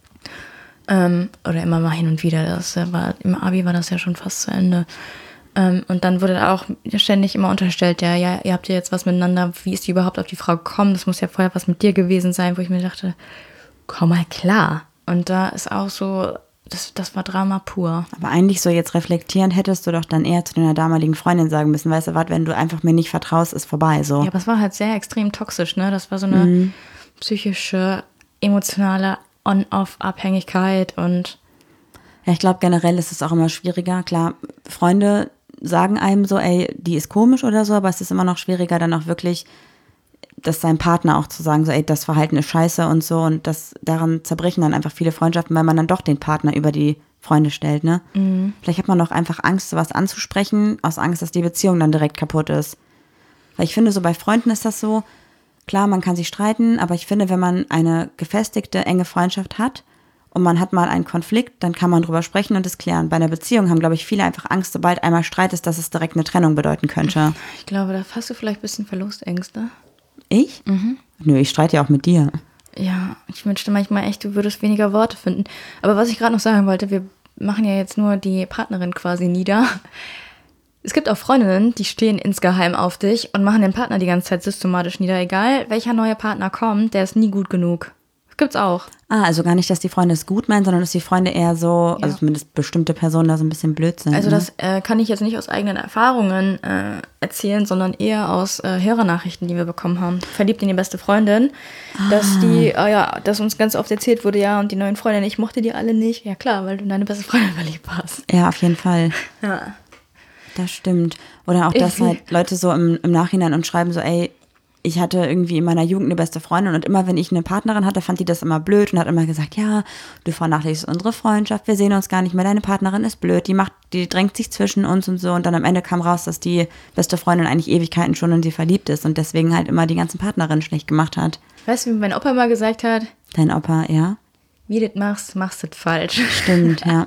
Ähm, oder immer mal hin und wieder. Das war, im Abi war das ja schon fast zu Ende. Ähm, und dann wurde da auch ständig immer unterstellt, ja, ja, ihr habt ja jetzt was miteinander, wie ist die überhaupt auf die Frau gekommen? Das muss ja vorher was mit dir gewesen sein, wo ich mir dachte, komm mal klar. Und da ist auch so, das, das war Drama pur. Aber eigentlich so jetzt reflektierend hättest du doch dann eher zu deiner damaligen Freundin sagen müssen, weißt du was, wenn du einfach mir nicht vertraust, ist vorbei, so. Ja, aber es war halt sehr extrem toxisch, ne? Das war so eine Mhm. psychische, emotionale On-Off-Abhängigkeit und Ja, ich glaube, generell ist es auch immer schwieriger. Klar, Freunde sagen einem so, ey, die ist komisch oder so, aber es ist immer noch schwieriger, dann auch wirklich das seinem Partner auch zu sagen, so, ey, das Verhalten ist scheiße und so. Und das daran zerbrechen dann einfach viele Freundschaften, weil man dann doch den Partner über die Freunde stellt, ne? Mhm. Vielleicht hat man noch einfach Angst, sowas anzusprechen, aus Angst, dass die Beziehung dann direkt kaputt ist. Weil ich finde, so bei Freunden ist das so, klar, man kann sich streiten, aber ich finde, wenn man eine gefestigte, enge Freundschaft hat und man hat mal einen Konflikt, dann kann man drüber sprechen und es klären. Bei einer Beziehung haben, glaube ich, viele einfach Angst, sobald einmal Streit ist, dass es direkt eine Trennung bedeuten könnte. ich glaube, da hast du vielleicht ein bisschen Verlustängste. Ich? Mhm. Nö, ich streite ja auch mit dir. Ja, ich wünschte manchmal echt, du würdest weniger Worte finden. Aber was ich gerade noch sagen wollte, wir machen ja jetzt nur die Partnerin quasi nieder. Es gibt auch Freundinnen, die stehen insgeheim auf dich und machen den Partner die ganze Zeit systematisch nieder. Egal, welcher neue Partner kommt, der ist nie gut genug. Das gibt's auch. Ah, also gar nicht, dass die Freunde es gut meinen, sondern dass die Freunde eher so, Ja. also zumindest bestimmte Personen da so ein bisschen blöd sind. Also ne? das äh, kann ich jetzt nicht aus eigenen Erfahrungen äh, erzählen, sondern eher aus äh, Hörernachrichten, die wir bekommen haben. Verliebt in die beste Freundin, Ah. dass die, äh, ja, dass uns ganz oft erzählt wurde, ja, und die neuen Freundinnen, ich mochte die alle nicht. Ja klar, weil du in deine beste Freundin verliebt warst. Ja, auf jeden Fall. Ja. Das stimmt. Oder auch, dass Ich- halt Leute so im, im Nachhinein und schreiben so, ey, ich hatte irgendwie in meiner Jugend eine beste Freundin und immer, wenn ich eine Partnerin hatte, fand die das immer blöd und hat immer gesagt, ja, du vernachlässigst unsere Freundschaft, wir sehen uns gar nicht mehr, deine Partnerin ist blöd, die macht, die drängt sich zwischen uns und so. Und dann am Ende kam raus, dass die beste Freundin eigentlich Ewigkeiten schon in sie verliebt ist und deswegen halt immer die ganzen Partnerinnen schlecht gemacht hat. Weißt du, wie mein Opa mal gesagt hat, Dein Opa, ja? wie du das machst, machst du das falsch. Stimmt, ja.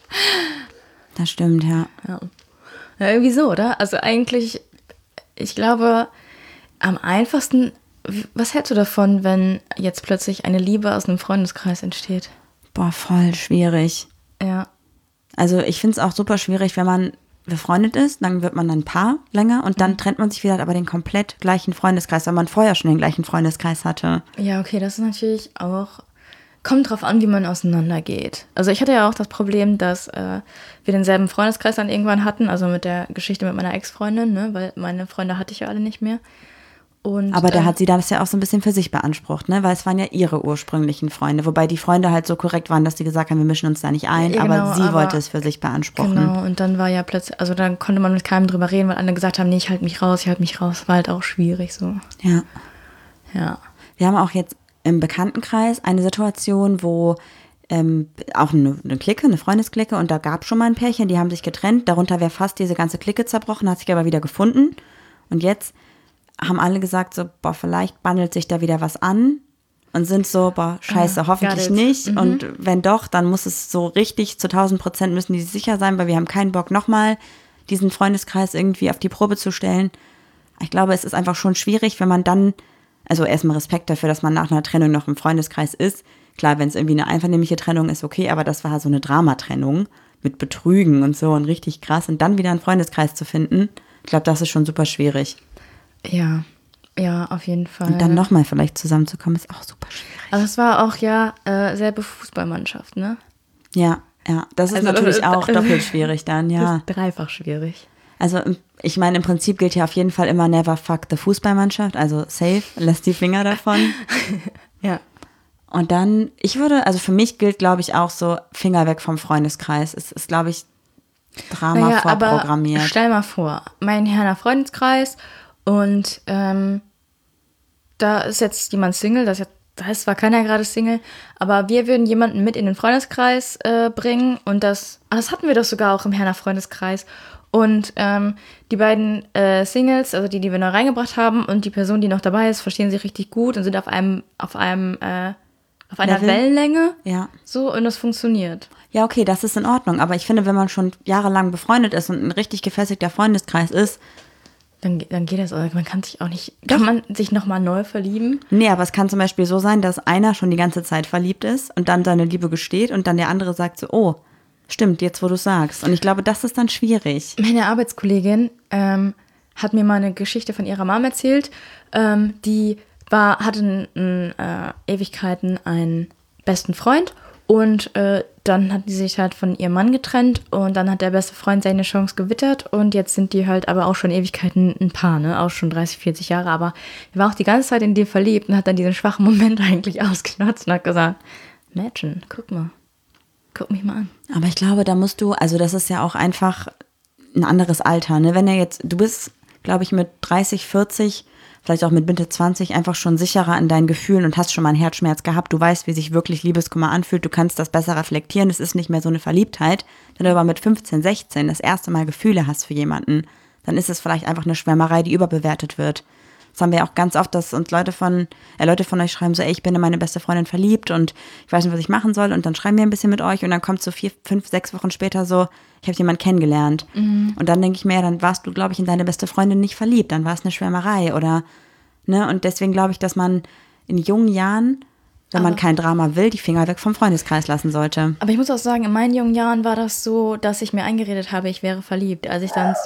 Das stimmt, ja. Ja. Ja, irgendwie so, oder? Also eigentlich, ich glaube, am einfachsten, was hältst du davon, wenn jetzt plötzlich eine Liebe aus einem Freundeskreis entsteht? Boah, voll schwierig. Ja. Also ich finde es auch super schwierig, wenn man befreundet ist, dann wird man dann ein Paar länger und dann trennt man sich wieder, hat aber den komplett gleichen Freundeskreis, weil man vorher schon den gleichen Freundeskreis hatte. Ja, okay, das ist natürlich auch, kommt drauf an, wie man auseinandergeht. Also ich hatte ja auch das Problem, dass äh, wir denselben Freundeskreis dann irgendwann hatten, also mit der Geschichte mit meiner Ex-Freundin, ne, weil meine Freunde hatte ich ja alle nicht mehr. Und, Aber da äh, hat sie das ja auch so ein bisschen für sich beansprucht, ne? Weil es waren ja ihre ursprünglichen Freunde, wobei die Freunde halt so korrekt waren, dass sie gesagt haben, wir mischen uns da nicht ein, Ja, aber genau, sie aber- wollte es für sich beanspruchen. Genau, und dann war ja plötzlich, also dann konnte man mit keinem drüber reden, weil alle gesagt haben, nee, ich halte mich raus, ich halte mich raus. War halt auch schwierig so. Ja. Ja. Wir haben auch jetzt im Bekanntenkreis eine Situation, wo ähm, auch eine, eine Clique, eine Freundesklicke, und da gab es schon mal ein Pärchen, die haben sich getrennt. Darunter wäre fast diese ganze Clique zerbrochen, hat sich aber wieder gefunden. Und jetzt haben alle gesagt so, boah, vielleicht bandelt sich da wieder was an. Und sind so, boah, scheiße, Ah, hoffentlich got it. nicht. Und wenn doch, dann muss es so richtig, zu tausend Prozent müssen die sich sicher sein, weil wir haben keinen Bock, nochmal diesen Freundeskreis irgendwie auf die Probe zu stellen. Ich glaube, es ist einfach schon schwierig, wenn man dann, also erstmal Respekt dafür, dass man nach einer Trennung noch im Freundeskreis ist. Klar, wenn es irgendwie eine einvernehmliche Trennung ist, okay, aber das war so eine Dramatrennung mit Betrügen und so und richtig krass. Und dann wieder einen Freundeskreis zu finden, ich glaube, das ist schon super schwierig. Ja. Ja, auf jeden Fall. Und dann nochmal vielleicht zusammenzukommen, ist auch super schwierig. Aber es war auch ja äh, selbe Fußballmannschaft, ne? Ja, ja. Das ist Also, natürlich äh, auch äh, doppelt schwierig dann, ja. Das ist dreifach schwierig. Also ich meine, im Prinzip gilt ja auf jeden Fall immer never fuck the Fußballmannschaft, also safe, lass die Finger davon. Ja. Und dann, ich würde, also für mich gilt, glaube ich, auch so Finger weg vom Freundeskreis. Es ist, glaube ich, Drama Naja, vorprogrammiert. aber stell mal vor, mein Herner Freundeskreis und ähm, da ist jetzt jemand Single, das ist, jetzt, da ist zwar keiner gerade Single, aber wir würden jemanden mit in den Freundeskreis äh, bringen und das, ah, das hatten wir doch sogar auch im Herner Freundeskreis. Und ähm, die beiden äh, Singles, also die, die wir neu reingebracht haben und die Person, die noch dabei ist, verstehen sich richtig gut und sind auf einem, auf einem, äh, auf einer Level? Wellenlänge. Ja. So, und das funktioniert. Ja, okay, das ist in Ordnung. Aber ich finde, wenn man schon jahrelang befreundet ist und ein richtig gefestigter Freundeskreis ist, Dann, dann geht das, man kann sich auch nicht, kann man sich nochmal neu verlieben? nee, aber es kann zum Beispiel so sein, dass einer schon die ganze Zeit verliebt ist und dann seine Liebe gesteht und dann der andere sagt so, oh, stimmt, jetzt wo du sagst. Und ich glaube, das ist dann schwierig. Meine Arbeitskollegin ähm, hat mir mal eine Geschichte von ihrer Mom erzählt. Ähm, die war, hatte in, in äh, Ewigkeiten einen besten Freund und äh, dann hat die sich halt von ihrem Mann getrennt und dann hat der beste Freund seine Chance gewittert und jetzt sind die halt aber auch schon Ewigkeiten ein Paar, ne? Auch schon dreißig, vierzig Jahre, aber er war auch die ganze Zeit in dir verliebt und hat dann diesen schwachen Moment eigentlich ausgenutzt und hat gesagt, Mädchen, guck mal, guck mich mal an. Aber ich glaube, da musst du, also das ist ja auch einfach ein anderes Alter, ne? Wenn er jetzt, du bist, glaube ich, mit dreißig, vierzig, vielleicht auch mit Mitte zwanzig einfach schon sicherer in deinen Gefühlen und hast schon mal einen Herzschmerz gehabt. Du weißt, wie sich wirklich Liebeskummer anfühlt. Du kannst das besser reflektieren. Es ist nicht mehr so eine Verliebtheit. Wenn du aber mit fünfzehn, sechzehn das erste Mal Gefühle hast für jemanden, dann ist es vielleicht einfach eine Schwärmerei, die überbewertet wird. Das haben wir auch ganz oft, dass uns Leute von, äh, Leute von euch schreiben so, ey, ich bin in meine beste Freundin verliebt und ich weiß nicht, was ich machen soll. Und dann schreiben wir ein bisschen mit euch und dann kommt so vier, fünf, sechs Wochen später so, ich habe jemanden kennengelernt. Mhm. Und dann denke ich mir, ja, dann warst du, glaube ich, in deine beste Freundin nicht verliebt. Dann war es eine Schwärmerei oder, ne? Und deswegen glaube ich, dass man in jungen Jahren, wenn man Aber- kein Drama will, die Finger weg vom Freundeskreis lassen sollte. Aber ich muss auch sagen, in meinen jungen Jahren war das so, dass ich mir eingeredet habe, ich wäre verliebt. Als ich dann...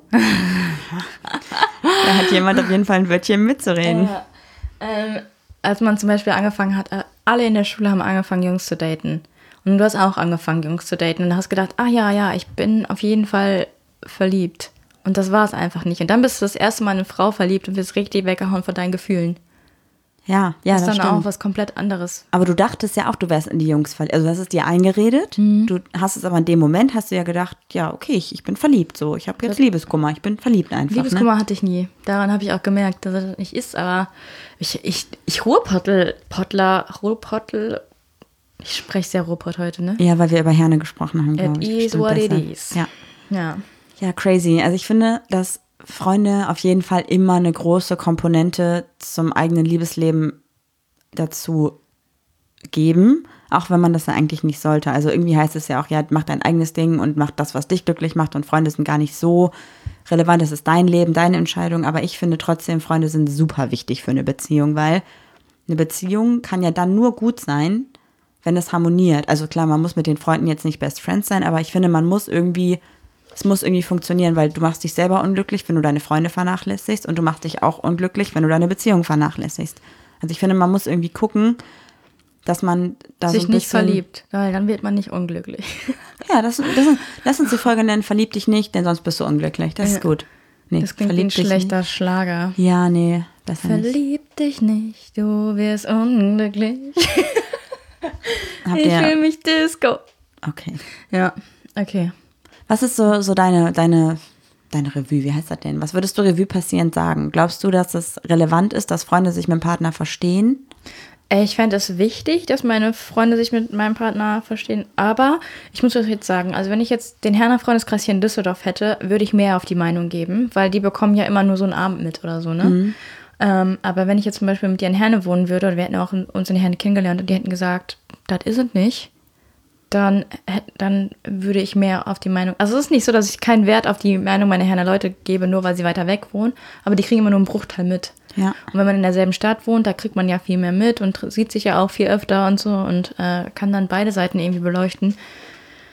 Da hat jemand auf jeden Fall ein Wörtchen mitzureden. Ja. Ähm, als man zum Beispiel angefangen hat, äh, alle in der Schule haben angefangen, Jungs zu daten. Und du hast auch angefangen, Jungs zu daten. Und du hast gedacht, ah ja, ja, ich bin auf jeden Fall verliebt. Und das war es einfach nicht. Und dann bist du das erste Mal in eine Frau verliebt und wirst richtig weggehauen von deinen Gefühlen. Ja, ja, Das das, ist dann stimmt. auch was komplett anderes. Aber du dachtest ja auch, du wärst in die Jungs verliebt. Also du hast es dir eingeredet. Mhm. Du hast es aber in dem Moment, hast du ja gedacht, ja, okay, ich, ich bin verliebt. So, ich habe jetzt Liebeskummer. Ich bin verliebt einfach. Liebeskummer Ne? hatte ich nie. Daran habe ich auch gemerkt, dass er das nicht ist. Aber ich, ich, ich Ruhrpottel, Pottler, Ruhrpottel, ich spreche sehr Ruhrpott heute, ne? Ja, weil wir über Herne gesprochen haben, It glaube ich. is Bestimmt what it besser. is. Ja. Ja. Ja, crazy. Also ich finde, dass Freunde auf jeden Fall immer eine große Komponente zum eigenen Liebesleben dazu geben, auch wenn man das ja eigentlich nicht sollte. Also irgendwie heißt es ja auch, ja, mach dein eigenes Ding und mach das, was dich glücklich macht und Freunde sind gar nicht so relevant. Das ist dein Leben, deine Entscheidung, aber ich finde trotzdem, Freunde sind super wichtig für eine Beziehung, weil eine Beziehung kann ja dann nur gut sein, wenn es harmoniert. Also klar, man muss mit den Freunden jetzt nicht Best Friends sein, aber ich finde, man muss irgendwie, es muss irgendwie funktionieren, weil du machst dich selber unglücklich, wenn du deine Freunde vernachlässigst und du machst dich auch unglücklich, wenn du deine Beziehung vernachlässigst. Also ich finde, man muss irgendwie gucken, dass man da Sich so ein nicht bisschen, verliebt, weil dann wird man nicht unglücklich. Ja, das, das ist, lass uns die Folge nennen, verlieb dich nicht, denn sonst bist du unglücklich. Das ist Ja. gut. Nee, Das klingt wie ein verlieb dich schlechter Schlager. Nicht. Ja, nee, besser nicht. Verlieb dich nicht, du wirst unglücklich. Habt Ich ihr, will mich Disco. okay. Ja, okay. Was ist so, so deine, deine, deine Revue, wie heißt das denn? Was würdest du Revue passierend sagen? Glaubst du, dass es relevant ist, dass Freunde sich mit dem Partner verstehen? Äh, Ich fände es wichtig, dass meine Freunde sich mit meinem Partner verstehen. Aber ich muss das jetzt sagen, also wenn ich jetzt den Herner Freundeskreis hier in Düsseldorf hätte, würde ich mehr auf die Meinung geben, weil die bekommen ja immer nur so einen Abend mit oder so, ne? Mhm. Ähm, aber wenn ich jetzt zum Beispiel mit dir in Herne wohnen würde, oder wir hätten auch in, uns in Herne kennengelernt und die hätten gesagt, das ist es nicht, dann, hätt- dann würde ich mehr auf die Meinung, also es ist nicht so, dass ich keinen Wert auf die Meinung meiner Herner Leute gebe, nur weil sie weiter weg wohnen, aber die kriegen immer nur einen Bruchteil mit. Ja. Und wenn man in derselben Stadt wohnt, da kriegt man ja viel mehr mit und tr- sieht sich ja auch viel öfter und so und äh, kann dann beide Seiten irgendwie beleuchten.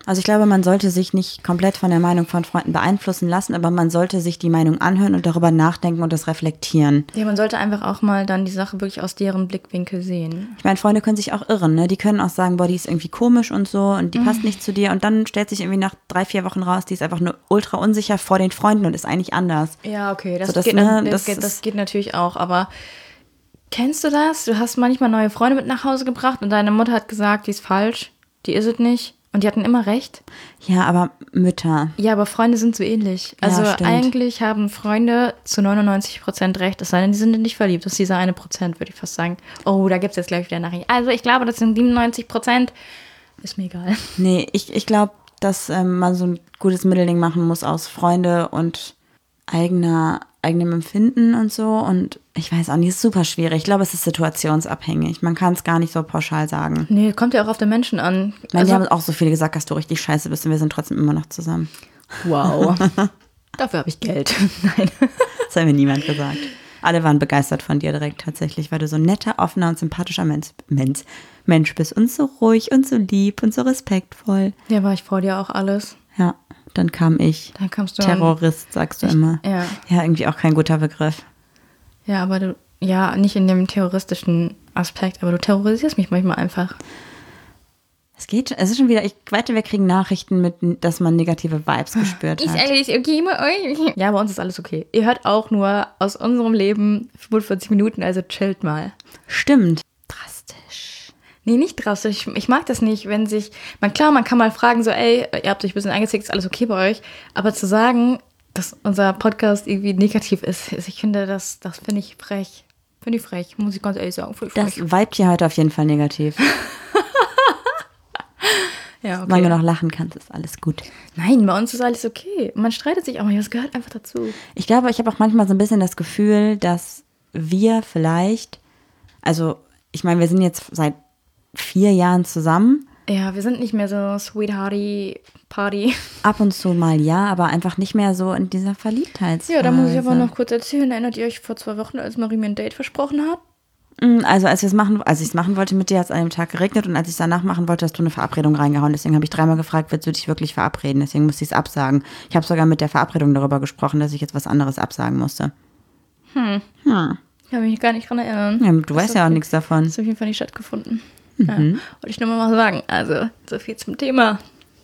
Also ich glaube, man sollte sich nicht komplett von der Meinung von Freunden beeinflussen lassen, aber man sollte sich die Meinung anhören und darüber nachdenken und das reflektieren. Ja, man sollte einfach auch mal dann die Sache wirklich aus deren Blickwinkel sehen. Ich meine, Freunde können sich auch irren, ne? Die können auch sagen, boah, die ist irgendwie komisch und so und die mhm. passt nicht zu dir. Und dann stellt sich irgendwie nach drei, vier Wochen raus, die ist einfach nur ultra unsicher vor den Freunden und ist eigentlich anders. Ja, okay, das, so, das, geht, ne, das, das, geht, das geht natürlich auch, aber kennst du das? Du hast manchmal neue Freunde mit nach Hause gebracht und deine Mutter hat gesagt, die ist falsch, die ist es nicht. Und die hatten immer recht. Ja, aber Mütter. Ja, aber Freunde sind so ähnlich. Also ja, eigentlich haben Freunde zu neunundneunzig Prozent recht, es sei denn, die sind nicht verliebt. Das ist dieser eine Prozent, würde ich fast sagen. Oh, da gibt es jetzt gleich wieder Nachrichten. Also ich glaube, das sind siebenundneunzig Prozent. Ist mir egal. Nee, ich, ich glaube, dass ähm, man so ein gutes Mittelding machen muss aus Freunde und eigener, eigenem Empfinden und so. Und ich weiß auch nicht, es ist super schwierig. Ich glaube, es ist situationsabhängig. Man kann es gar nicht so pauschal sagen. Nee, kommt ja auch auf den Menschen an. Ich meine, also, die haben auch so viele gesagt, dass du richtig scheiße bist und wir sind trotzdem immer noch zusammen. Wow. Dafür habe ich Geld. Nein. Das hat mir niemand gesagt. Alle waren begeistert von dir direkt tatsächlich, weil du so ein netter, offener und sympathischer Mensch, Mensch, Mensch bist und so ruhig und so lieb und so respektvoll. Ja, war ich vor dir auch alles. Ja, dann kam ich. Dann kamst du. Terrorist, sagst du ich, immer. Ja. Ja, irgendwie auch kein guter Begriff. Ja, aber du, ja, nicht in dem terroristischen Aspekt, aber du terrorisierst mich manchmal einfach. Es geht, es ist schon wieder, ich wette, wir kriegen Nachrichten mit, dass man negative Vibes gespürt hat. Ist alles okay mit euch? Ja, bei uns ist alles okay. Ihr hört auch nur aus unserem Leben fünfundvierzig Minuten, also chillt mal. Stimmt. Drastisch. Nee, nicht drastisch. Ich mag das nicht, wenn sich, man, klar, man kann mal fragen, so, ey, ihr habt euch ein bisschen eingezickt, ist alles okay bei euch? Aber zu sagen, dass unser Podcast irgendwie negativ ist, ich finde, das, das finde ich frech. Finde ich frech, muss ich ganz ehrlich sagen. Das vibet hier heute auf jeden Fall negativ. Ja, okay. Solange du noch lachen kannst, ist alles gut. Nein, bei uns ist alles okay. Man streitet sich auch mal, das gehört einfach dazu. Ich glaube, ich habe auch manchmal so ein bisschen das Gefühl, dass wir vielleicht, also ich meine, wir sind jetzt seit vier Jahren zusammen. Ja, wir sind nicht mehr so Sweethearty Party. Ab und zu mal ja, aber einfach nicht mehr so in dieser Verliebtheitsphase. Ja, da muss ich aber noch kurz erzählen. Erinnert ihr euch vor zwei Wochen, als Marie mir ein Date versprochen hat? Also als wir es machen, als ich es machen wollte mit dir, hat es an dem Tag geregnet und als ich es danach machen wollte, hast du eine Verabredung reingehauen. Deswegen habe ich dreimal gefragt, willst du dich wirklich verabreden? Deswegen musste ich es absagen. Ich habe sogar mit der Verabredung darüber gesprochen, dass ich jetzt was anderes absagen musste. Hm. Hm. Ich kann mich gar nicht dran erinnern. Ja, du weißt ja auch nichts davon. Das hat auf jeden Fall nicht stattgefunden. Mhm. Ja, wollte ich nur mal sagen. Also, so viel zum Thema.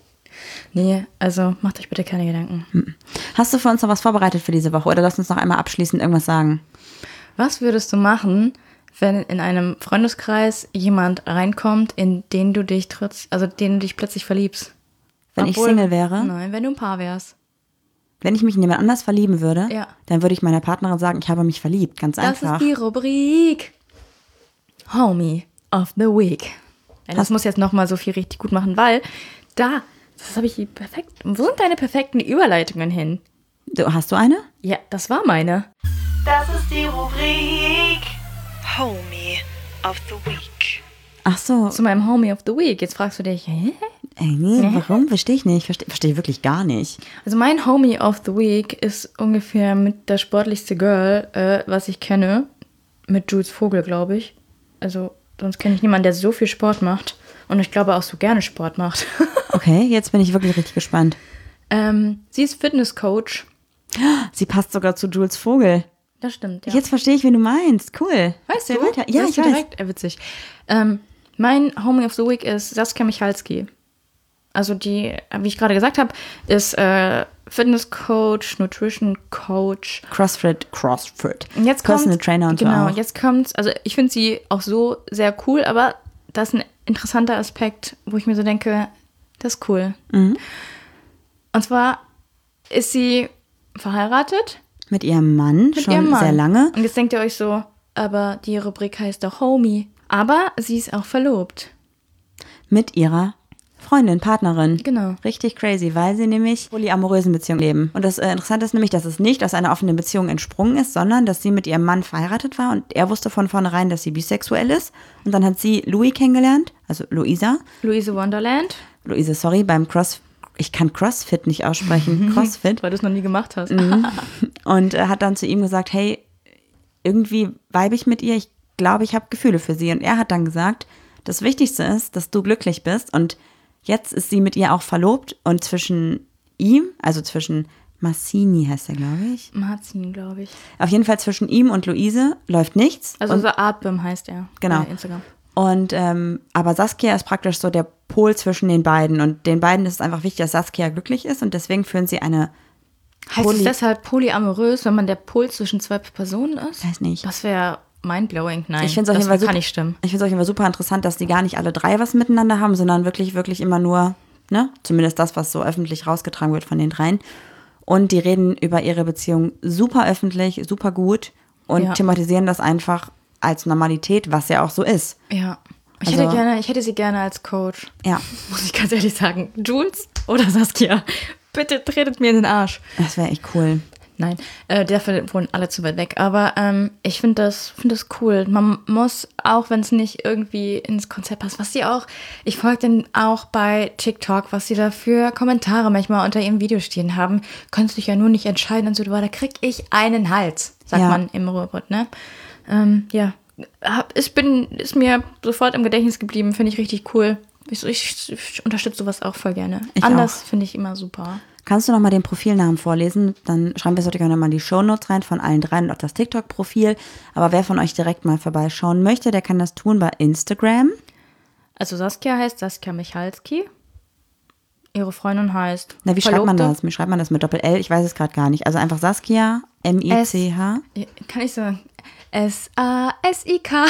Nee, also macht euch bitte keine Gedanken. Hm. Hast du für uns noch was vorbereitet für diese Woche? Oder lass uns noch einmal abschließend irgendwas sagen. Was würdest du machen, wenn in einem Freundeskreis jemand reinkommt, in den du dich trotz, also den du dich plötzlich verliebst? Wenn Obwohl, ich Single wäre? Nein, wenn du ein Paar wärst. Wenn ich mich in jemand anders verlieben würde, Ja. dann würde ich meiner Partnerin sagen, ich habe mich verliebt. Ganz Das einfach. ist die Rubrik Homie of the Week. Ja, das Hast- muss jetzt nochmal so viel richtig gut machen, weil da, das habe ich perfekt. Wo sind deine perfekten Überleitungen hin? Du, hast du eine? Ja, das war meine. Das ist die Rubrik Homie of the Week. Ach so. Zu meinem Homie of the Week. Jetzt fragst du dich, hä? Ey, nee, warum? Verstehe ich nicht. Verstehe versteh ich wirklich gar nicht. Also mein Homie of the Week ist ungefähr mit der sportlichste Girl, äh, was ich kenne. Mit Jules Vogel, glaube ich. Also sonst kenne ich niemanden, der so viel Sport macht. Und ich glaube auch so gerne Sport macht. Okay, jetzt bin ich wirklich richtig gespannt. ähm, sie ist Fitnesscoach. Sie passt sogar zu Jules Vogel. Das stimmt, ja. Jetzt verstehe ich, wen du meinst. Cool. Weißt Erzähl du? weiter. Ja, Weißt ich du weiß. direkt? Äh, witzig. Ähm, mein Homie of the Week ist Saskia Michalski. Also die, wie ich gerade gesagt habe, ist äh, Fitnesscoach, Nutrition Coach. Crossfit, Crossfit. Und jetzt Personal kommt, Trainer und genau, so auch. jetzt kommt, also ich finde sie auch so sehr cool, aber das ist ein interessanter Aspekt, wo ich mir so denke, das ist cool. Mhm. Und zwar ist sie verheiratet Mit ihrem Mann mit schon ihrem Mann. sehr lange. Und jetzt denkt ihr euch so, aber die Rubrik heißt doch Homie. Aber sie ist auch verlobt. Mit ihrer Freundin, Partnerin. Genau. Richtig crazy, weil sie nämlich polyamorösen Beziehungen leben. Und das äh, Interessante ist nämlich, dass es nicht aus einer offenen Beziehung entsprungen ist, sondern dass sie mit ihrem Mann verheiratet war und er wusste von vornherein, dass sie bisexuell ist. Und dann hat sie Louis kennengelernt, also Luisa. Luise Wonderland. Luise, sorry, beim Cross... Ich kann Crossfit nicht aussprechen. Crossfit. Weil du es noch nie gemacht hast. Und äh, hat dann zu ihm gesagt, hey, irgendwie vibe ich mit ihr, ich glaube, ich habe Gefühle für sie. Und er hat dann gesagt, das Wichtigste ist, dass du glücklich bist und jetzt ist sie mit ihr auch verlobt und zwischen ihm, also zwischen Mazzini heißt er, glaube ich. Marzin, glaube ich. Auf jeden Fall zwischen ihm und Luise läuft nichts. Also und, so Artbim heißt er. Genau. Bei Instagram. Und ähm, aber Saskia ist praktisch so der Pol zwischen den beiden. Und den beiden ist es einfach wichtig, dass Saskia glücklich ist. Und deswegen führen sie eine Heißt Poly- es deshalb polyamorös, wenn man der Pol zwischen zwei Personen ist? Weiß nicht. Das wäre mindblowing. Nein, Ich finde es auf das jeden Fall kann super, nicht stimmen. ich finde es auf jeden Fall super interessant, dass die gar nicht alle drei was miteinander haben, sondern wirklich, wirklich immer nur, ne, zumindest das, was so öffentlich rausgetragen wird von den dreien. Und die reden über ihre Beziehung super öffentlich, super gut und Ja. thematisieren das einfach als Normalität, was ja auch so ist. Ja. Ich, Also- hätte gerne, ich hätte sie gerne als Coach. Ja, Muss ich ganz ehrlich sagen. Jules oder Saskia? Bitte tretet mir in den Arsch. das wäre echt cool. Nein, äh, dafür wohnen alle zu weit weg. Aber ähm, ich finde das, find das cool. Man muss, auch wenn es nicht irgendwie ins Konzept passt, was sie auch, ich folge denen auch bei TikTok, was sie da für Kommentare manchmal unter ihrem Video stehen haben, kannst dich ja nur nicht entscheiden und so, da krieg ich einen Hals, sagt Ja. man im Ruhrpott, ne? Ähm, ja, Hab- ich bin, ist mir sofort im Gedächtnis geblieben, finde ich richtig cool. Ich, ich, ich unterstütze sowas auch voll gerne. Ich Anders finde ich immer super. Kannst du noch mal den Profilnamen vorlesen? Dann schreiben wir es heute gerne mal in die Shownotes rein von allen dreien und auch das TikTok-Profil. Aber wer von euch direkt mal vorbeischauen möchte, der kann das tun bei Instagram. Also Saskia heißt Saskia Michalski. Ihre Freundin heißt Na, wie schreibt man Verlobte. das? Wie schreibt man das mit Doppel-L? Ich weiß es gerade gar nicht. Also einfach Saskia, M I C H. Kann ich sagen? S A S I K.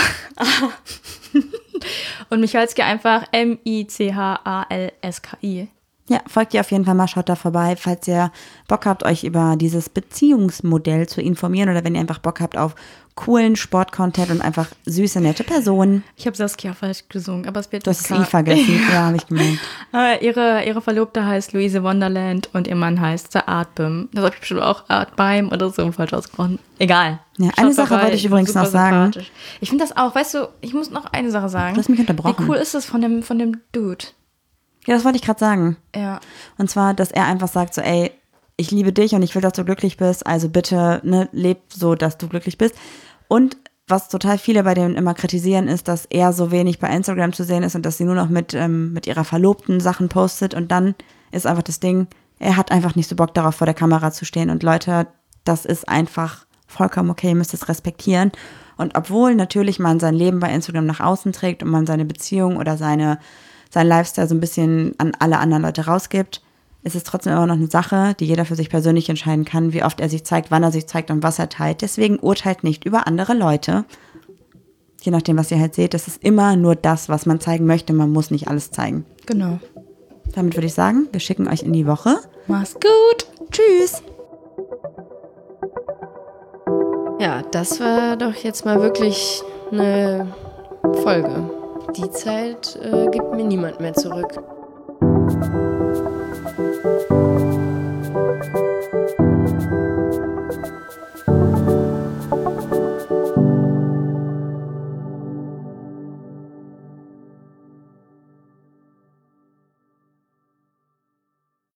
Und Michalski einfach M I C H A L S K I. Ja, folgt ihr auf jeden Fall mal, schaut da vorbei, falls ihr Bock habt, euch über dieses Beziehungsmodell zu informieren oder wenn ihr einfach Bock habt auf coolen Sport-Content und einfach süße, nette Personen. Ich habe Saskia falsch gesungen, aber es wird Du hast es klar. eh vergessen. Ja, habe ich gemerkt. Äh, ihre, ihre Verlobte heißt Luise Wonderland und ihr Mann heißt The Artbim. Das habe ich bestimmt auch Artbeim oder so falsch ausgesprochen. Egal. Ja, Schaut eine Sache vorbei, wollte ich übrigens super noch sagen. sympathisch. Ich finde das auch, weißt du, ich muss noch eine Sache sagen. Du hast mich unterbrochen. Wie cool ist das von dem, von dem Dude? Ja, das wollte ich gerade sagen. Ja. Und zwar, dass er einfach sagt so, ey, ich liebe dich und ich will, dass du glücklich bist, also bitte, ne, leb so, dass du glücklich bist. Und was total viele bei denen immer kritisieren, ist, dass er so wenig bei Instagram zu sehen ist und dass sie nur noch mit, ähm, mit ihrer Verlobten Sachen postet und dann ist einfach das Ding, er hat einfach nicht so Bock darauf, vor der Kamera zu stehen und Leute, das ist einfach vollkommen okay, ihr müsst es respektieren. Und obwohl natürlich man sein Leben bei Instagram nach außen trägt und man seine Beziehung oder seine sein Lifestyle so ein bisschen an alle anderen Leute rausgibt, ist es trotzdem immer noch eine Sache, die jeder für sich persönlich entscheiden kann, wie oft er sich zeigt, wann er sich zeigt und was er teilt. Deswegen urteilt nicht über andere Leute. Je nachdem, was ihr halt seht, das ist immer nur das, was man zeigen möchte. Man muss nicht alles zeigen. Genau. Damit würde ich sagen, wir schicken euch in die Woche. Mach's gut. Tschüss! Ja, das war doch jetzt mal wirklich eine Folge. Die Zeit äh, gibt mir niemand mehr zurück.